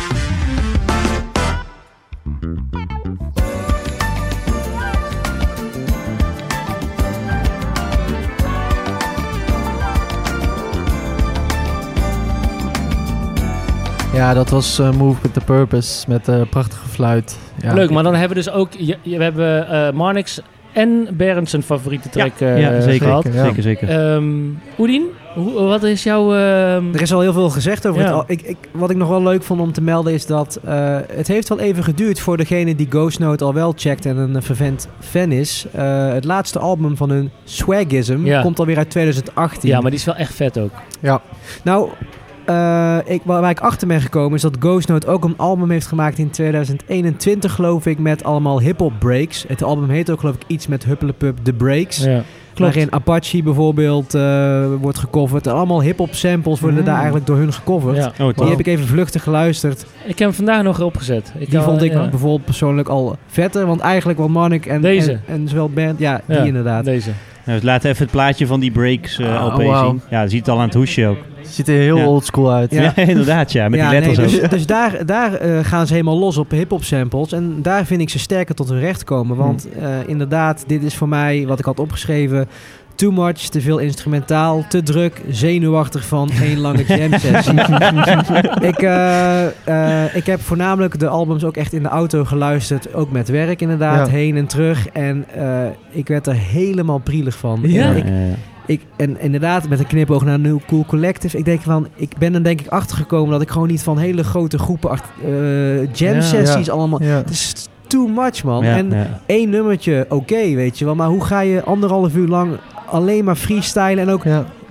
Ja, dat was uh, Move With The Purpose met uh, prachtige fluit. Ja. Leuk, maar dan hebben we dus ook... Je, je- we hebben uh, Marnix en Bernd zijn favoriete track uh, ja, zeker. gehad. Ja. Zeker, zeker. Um, Oedien, hoe, wat is jouw... um, Er is al heel veel gezegd over Ja. het al. Ik, ik, wat ik nog wel leuk vond om te melden is dat uh, het heeft wel even geduurd voor degene die Ghost Note al wel checkt en een uh, vervent fan is. Uh, het laatste album van hun, Swagism, Ja. komt alweer uit twintig achttien. ja, maar die is wel echt vet ook. Nou, uh, ik, waar, waar ik achter ben gekomen is dat Ghost Note ook een album heeft gemaakt in twintig eenentwintig, geloof ik, met allemaal hip-hop breaks. Het album heet ook, geloof ik, iets met Huppelepup The Breaks. Ja. Klopt. Waarin Apache bijvoorbeeld uh, wordt gecoverd. En allemaal hip-hop samples worden Mm. daar eigenlijk door hun gecoverd. Ja. Oh, Die top. heb ik even vluchtig geluisterd. Ik heb hem vandaag nog opgezet. Ik Die kan- vond ik ja. bijvoorbeeld persoonlijk al vetter. Want eigenlijk wat Marnik en, Deze. en, en zowel band, ja, die Ja, inderdaad. Deze. Nou, dus laat even het plaatje van die breaks uh, Ah, L P wauw. zien. Ja, je ziet het al aan het hoesje ook. Ziet er heel Ja. oldschool uit. Ja. Ja, inderdaad, ja. Met Ja, die letters nee, ook. dus, dus daar, daar uh, gaan ze helemaal los op hip-hop samples. En daar vind ik ze sterker tot hun recht komen. Want uh, inderdaad, dit is voor mij wat ik had opgeschreven. Too much, te veel instrumentaal, te druk, zenuwachtig van één lange jam sessie. ik, uh, uh, ik heb voornamelijk de albums ook echt in de auto geluisterd. Ook met werk inderdaad, Ja. heen en terug. En uh, ik werd er helemaal prielig van. Ja? Ik, Ja, ja. ik, en inderdaad, met een knipoog naar New Cool Collective. Ik denk van, ik ben er denk ik achtergekomen dat ik gewoon niet van hele grote groepen art, uh, jam Ja. sessies Ja. allemaal. Ja. Het is too much, man. Ja, en ja. één nummertje, oké, weet je wel. Maar hoe ga je anderhalf uur lang alleen maar freestylen en ook Ja.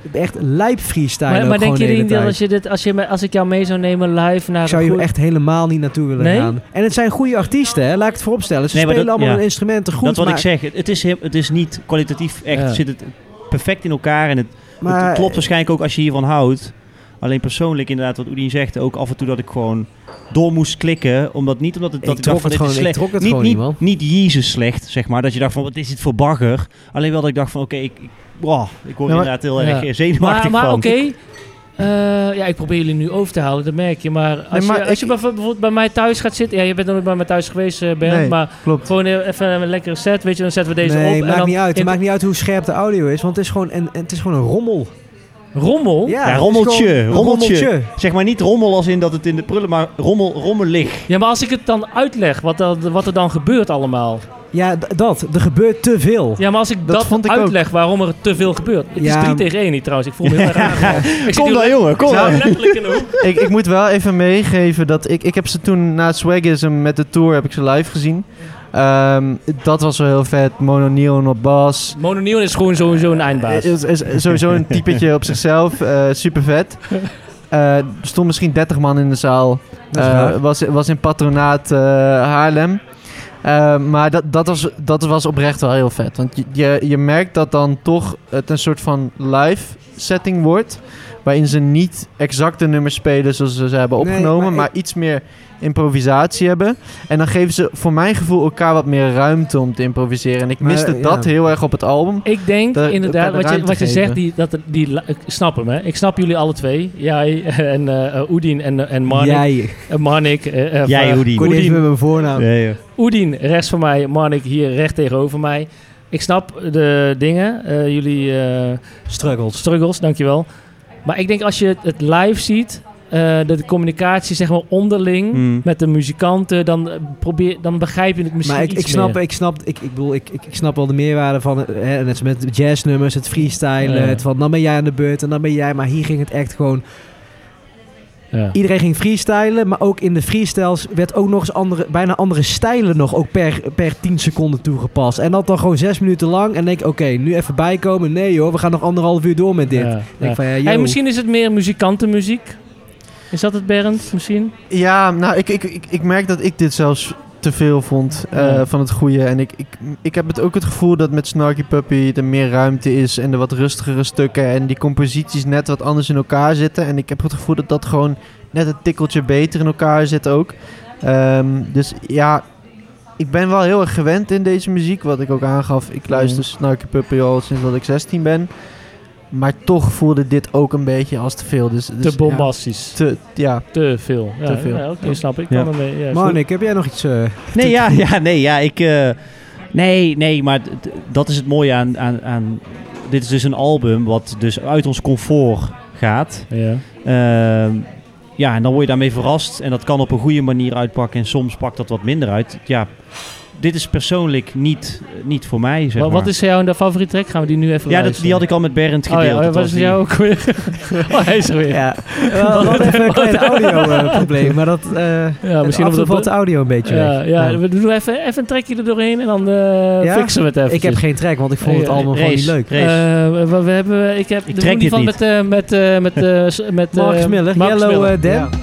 echt lijp freestyle. Maar, maar denk je de niet dat als, je dit, als, je, me- als ik jou mee zou nemen live naar zou een je goed- echt helemaal niet naartoe willen Nee? gaan. En het zijn goede artiesten, hè? Laat ik het vooropstellen. Ze Nee, maar spelen dat- allemaal ja. hun instrumenten goed. dat wat maar, ik zeg, het, het, is, heel- het is niet kwalitatief echt, Ja. zit het perfect in elkaar en het, maar het klopt waarschijnlijk ook als je hiervan houdt. Alleen persoonlijk inderdaad, wat Oedien zegt, ook af en toe dat ik gewoon door moest klikken, omdat niet omdat het, Ik dat ik trok dacht van het dit is gewoon- ik slecht. trok het niet, gewoon niet, niet, man. niet Jezus slecht, zeg maar, dat je dacht van wat is dit voor bagger. Alleen wel dat ik dacht van oké, ik, ik, wow, ik word Ja, maar- inderdaad heel Ja. erg eh, zenuwachtig Maar, maar van. oké. Eh, ja, ik probeer jullie nu over te houden, dat merk je. Maar als, Nee, maar je, als ik- je bijvoorbeeld bij mij thuis gaat zitten... Ja, je bent nog niet bij mij thuis geweest, eh, Bernd. Nee, maar klopt. gewoon even een lekkere set, weet je. Dan zetten we deze nee, op. maakt en dan niet uit. Het in- maakt niet uit hoe scherp de audio is, want het is gewoon een, het is gewoon een rommel. Rommel? Ja, het is rommeltje, gewoon een rommeltje. Zeg maar niet rommel als in dat het in de prullen, maar rommel, rommelig. Ja, maar als ik het dan uitleg, wat, er- wat er dan gebeurt allemaal. Ja, d- dat. Er gebeurt te veel. Ja, maar als ik Dat dat, vond ik ook. uitleg waarom er te veel gebeurt. Het Ja. is drie tegen één niet trouwens. Ik voel me heel erg aangevallen. Ik zit Kom hier dan jongen, kom nou, dan. letterlijk in de hoek. ik, ik moet wel even meegeven dat ik, ik heb ze toen na Swagism met de tour heb ik ze live gezien. Ehm, dat was wel heel vet. Mono Neon op bas. Mononiel is gewoon sowieso een eindbaas. Is, is sowieso een typetje op zichzelf. eh super vet. Eh, er stond misschien dertig man in de zaal. Dat is Eh, raar. was, was in patronaat eh, Haarlem. Eh, maar dat, dat, was, dat was oprecht wel heel vet. Want je, je, je merkt dat dan toch het een soort van live setting wordt. Waarin ze niet exact de nummers spelen zoals ze ze hebben Nee, opgenomen. maar maar ik- iets meer improvisatie hebben. En dan geven ze voor mijn gevoel elkaar wat meer ruimte om te improviseren. En ik Maar, miste ja. dat heel erg op het album. Ik denk De- inderdaad, de wat je, ruimte wat je geven. zegt, die, dat er- die, ik snap hem hè. Ik snap jullie alle twee. Jij en eh uh, Oedien en, en Marnik. Jij. Uh, Marnik. eh, eh, Jij, van- Oedien. Kon niet eens Oedien, met mijn voornaam. Ja, ja. Oedien, rechts van mij. Marnik hier recht tegenover mij. Ik snap de dingen. eh, jullie eh, Struggles. struggles, dankjewel. Maar ik denk als je het, het live ziet, eh, de, de communicatie zeg maar onderling Hmm. met de muzikanten, dan, eh, probeer, dan begrijp je het misschien Maar ik, iets ik snap, meer. ik snap, ik, ik bedoel, ik, ik, ik snap wel de meerwaarde van, eh, hè, net als met jazznummers, het freestylen, Ja. het van dan ben jij aan de beurt en dan ben jij, maar hier ging het echt gewoon, Ja. iedereen ging freestylen, maar ook in de freestyles werd ook nog eens andere, bijna andere stijlen nog ook per, per tien seconden toegepast. En dat dan gewoon zes minuten lang en dan denk ik, oké, nu even bijkomen, nee hoor, we gaan nog anderhalf uur door met dit. Ja, Dan ja. denk ik van, ja, Hey, yo. misschien is het meer muzikantenmuziek. Is dat het, Bernd? Misschien? Ja, nou, ik, ik, ik, ik merk dat ik dit zelfs te veel vond eh, Ja. van het goede. En ik, ik, ik heb het ook het gevoel dat met Snarky Puppy er meer ruimte is en de wat rustigere stukken en die composities net wat anders in elkaar zitten. En ik heb het gevoel dat dat gewoon net een tikkeltje beter in elkaar zit ook. Ehm, dus ja, ik ben wel heel erg gewend in deze muziek, wat ik ook aangaf. Ik luister Snarky Puppy al sinds dat ik zestien ben. Maar toch voelde dit ook een beetje als te veel. Dus, dus Te bombastisch. Ja, te, ja. Te veel. Ja, Te veel. Ja, Oké, Ja. snap ik. Ja. Kan ermee, ja, is Marnik, heb jij nog iets? eh, Nee, ja, ja, nee, ja, ik... eh, nee, nee, maar d- d- dat is het mooie aan, aan, aan... Dit is dus een album wat dus uit ons comfort gaat. goed. Ja. Ehm, ja, en dan word je daarmee verrast. En dat kan op een goede manier uitpakken. En soms pakt dat wat minder uit. Ja, dit is persoonlijk niet, niet voor mij, zeg Wat, maar. wat is jouw favoriete track? Gaan we die nu even Ja, dat, luisteren? die had ik al met Bernd Oh gedeeld. ja, Dat wat was is die- jou ook weer? Oh, hij is er weer. Ja, wel, wel even een klein audio-probleem, maar dat uh, Ja, misschien af en toe op de- valt de audio een beetje Ja, weg. ja, Ja. we doen even, even een trekje er doorheen en dan eh Ja? fixen we het even. Ik heb geen track, want ik vond het Ja, allemaal gewoon niet race, leuk. race. we, we hebben, ik heb Ik de trek doen dit die van niet. met, eh, met, eh, met, eh, s- met eh, Marcus Miller, Marcus Yellow Miller. eh, Dan. Ja.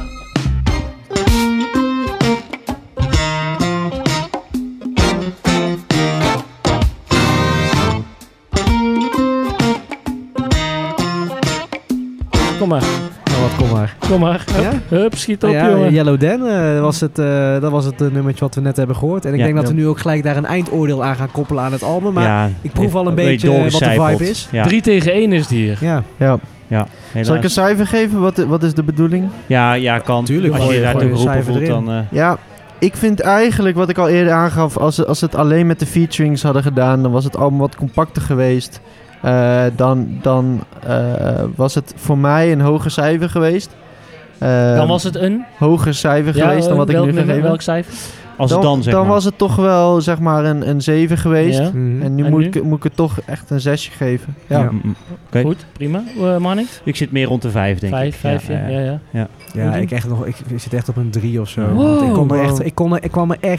Kom maar, Nou, wat, kom maar. kom maar. Hup, Ja? hup, schiet op, Ja, jongen. Yellow Dan, eh, was het, eh, dat was het eh, nummertje wat we net hebben gehoord. En ik Ja. denk dat we Ja. nu ook gelijk daar een eindoordeel aan gaan koppelen aan het album. Maar ja, ik proef al een heeft- beetje weet wat de doorgecijpeld. vibe is. Ja, Drie tegen één is het hier. Ja, Ja. ja, helaas. Zal ik een cijfer geven? Wat, wat is de bedoeling? Ja, ja, kan. Tuurlijk, Als je gooi- je daar gooi toe een geroepen cijfer voelt, erin. dan... eh, Ja, ik vind eigenlijk wat ik al eerder aangaf, als ze, als ze het alleen met de featurings hadden gedaan, dan was het album wat compacter geweest. Eh, dan dan eh, was het voor mij een hoger cijfer geweest. Eh, Dan was het een... hoger cijfer Ja, geweest dan wat ik welk nu nummer, gegeven. welk cijfer? als dan het dan, zeg dan maar. was het toch wel zeg maar een, een zeven geweest. Ja. Mhm. En nu, En moet, nu? Ik, moet ik het toch echt een zesje geven. Ja. Ja. Mm, mm. Oké. Goed, prima. Uh, Manning? Ik zit meer rond de vijf, denk Vijf, ik. vijf, ja, ja. ja. Ja, ik, echt nog, ik, ik zit echt op een drie of zo. Wow. Want ik, kon er Wow. echt, ik, kon er, ik kwam er echt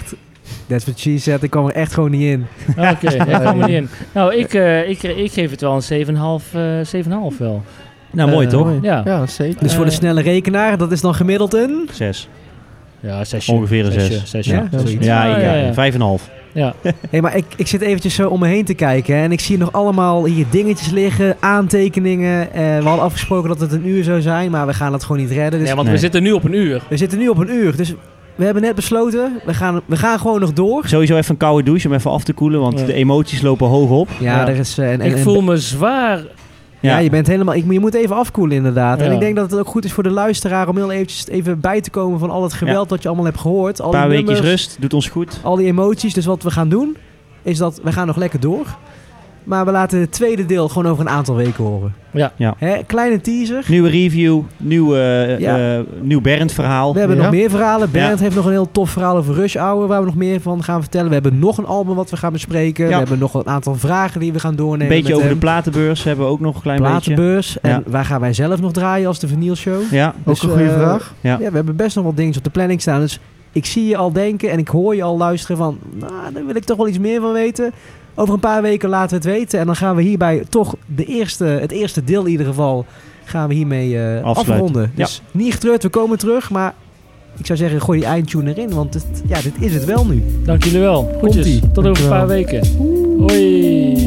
That's what she said. Ik kwam er echt gewoon niet in. Oké, okay, ik kwam er niet in. Nou, ik, uh, ik, ik geef het wel een zeven komma vijf, uh, zeven komma vijf wel. Nou, mooi Uh, toch? Ja. Ja, zeker. Dus voor de Eh, snelle rekenaar, dat is dan gemiddeld een... Zes. Ja, zesje. Ongeveer een zesje, zes. zesje. Ja, Ja, zoiets. Ja, ja, ja, ja. vijf en een half. Ja. Hey, maar ik, ik zit eventjes zo om me heen te kijken. Hè, en ik zie nog allemaal hier dingetjes liggen, aantekeningen. Eh, we hadden afgesproken dat het een uur zou zijn, maar we gaan het gewoon niet redden. Dus Nee, want Nee. we zitten nu op een uur. we zitten nu op een uur. Dus we hebben net besloten, we gaan, we gaan gewoon nog door. Sowieso even een koude douche om even af te koelen, want Ja. de emoties lopen hoog op. Ja, Ja. er is... eh, en, en, Ik voel me zwaar. Ja, Ja. je bent helemaal... Ik, je moet even afkoelen inderdaad. En Ja. ik denk dat het ook goed is voor de luisteraar om heel eventjes even bij te komen van al het geweld wat je allemaal hebt gehoord. Al Een paar die weekjes nummers, rust, doet ons goed. al die emoties. Dus wat we gaan doen, is dat we gaan nog lekker door. Maar we laten het tweede deel gewoon over een aantal weken horen. Ja. Ja. Hè, kleine teaser. Nieuwe review, nieuw, eh, Ja. eh, nieuw Bernd verhaal. We hebben Ja. nog meer verhalen. Bernd Ja. heeft nog een heel tof verhaal over Rush Hour, waar we nog meer van gaan vertellen. We hebben nog een album wat we gaan bespreken. Ja. We hebben nog een aantal vragen die we gaan doornemen. Een beetje met over de hem. platenbeurs hebben we ook nog een klein Platenbeurs. En Ja. waar gaan wij zelf nog draaien als de vinylshow? beetje. Ja, Ook een goede eh, vraag. Ja. Ja, we hebben best nog wat dingen op de planning staan. Dus ik zie je al denken en ik hoor je al luisteren van... Nou, daar wil ik toch wel iets meer van weten. Over een paar weken laten we het weten. En dan gaan we hierbij toch de eerste, het eerste deel in ieder geval... gaan we hiermee eh, Afsluiten. afronden. Dus niet getreurd, we komen terug. Maar ik zou zeggen, gooi die eindtune erin. Want het, ja, dit is het wel nu. Dank jullie wel. Groetjes. Komt-ie. Tot over een paar weken. Hoi.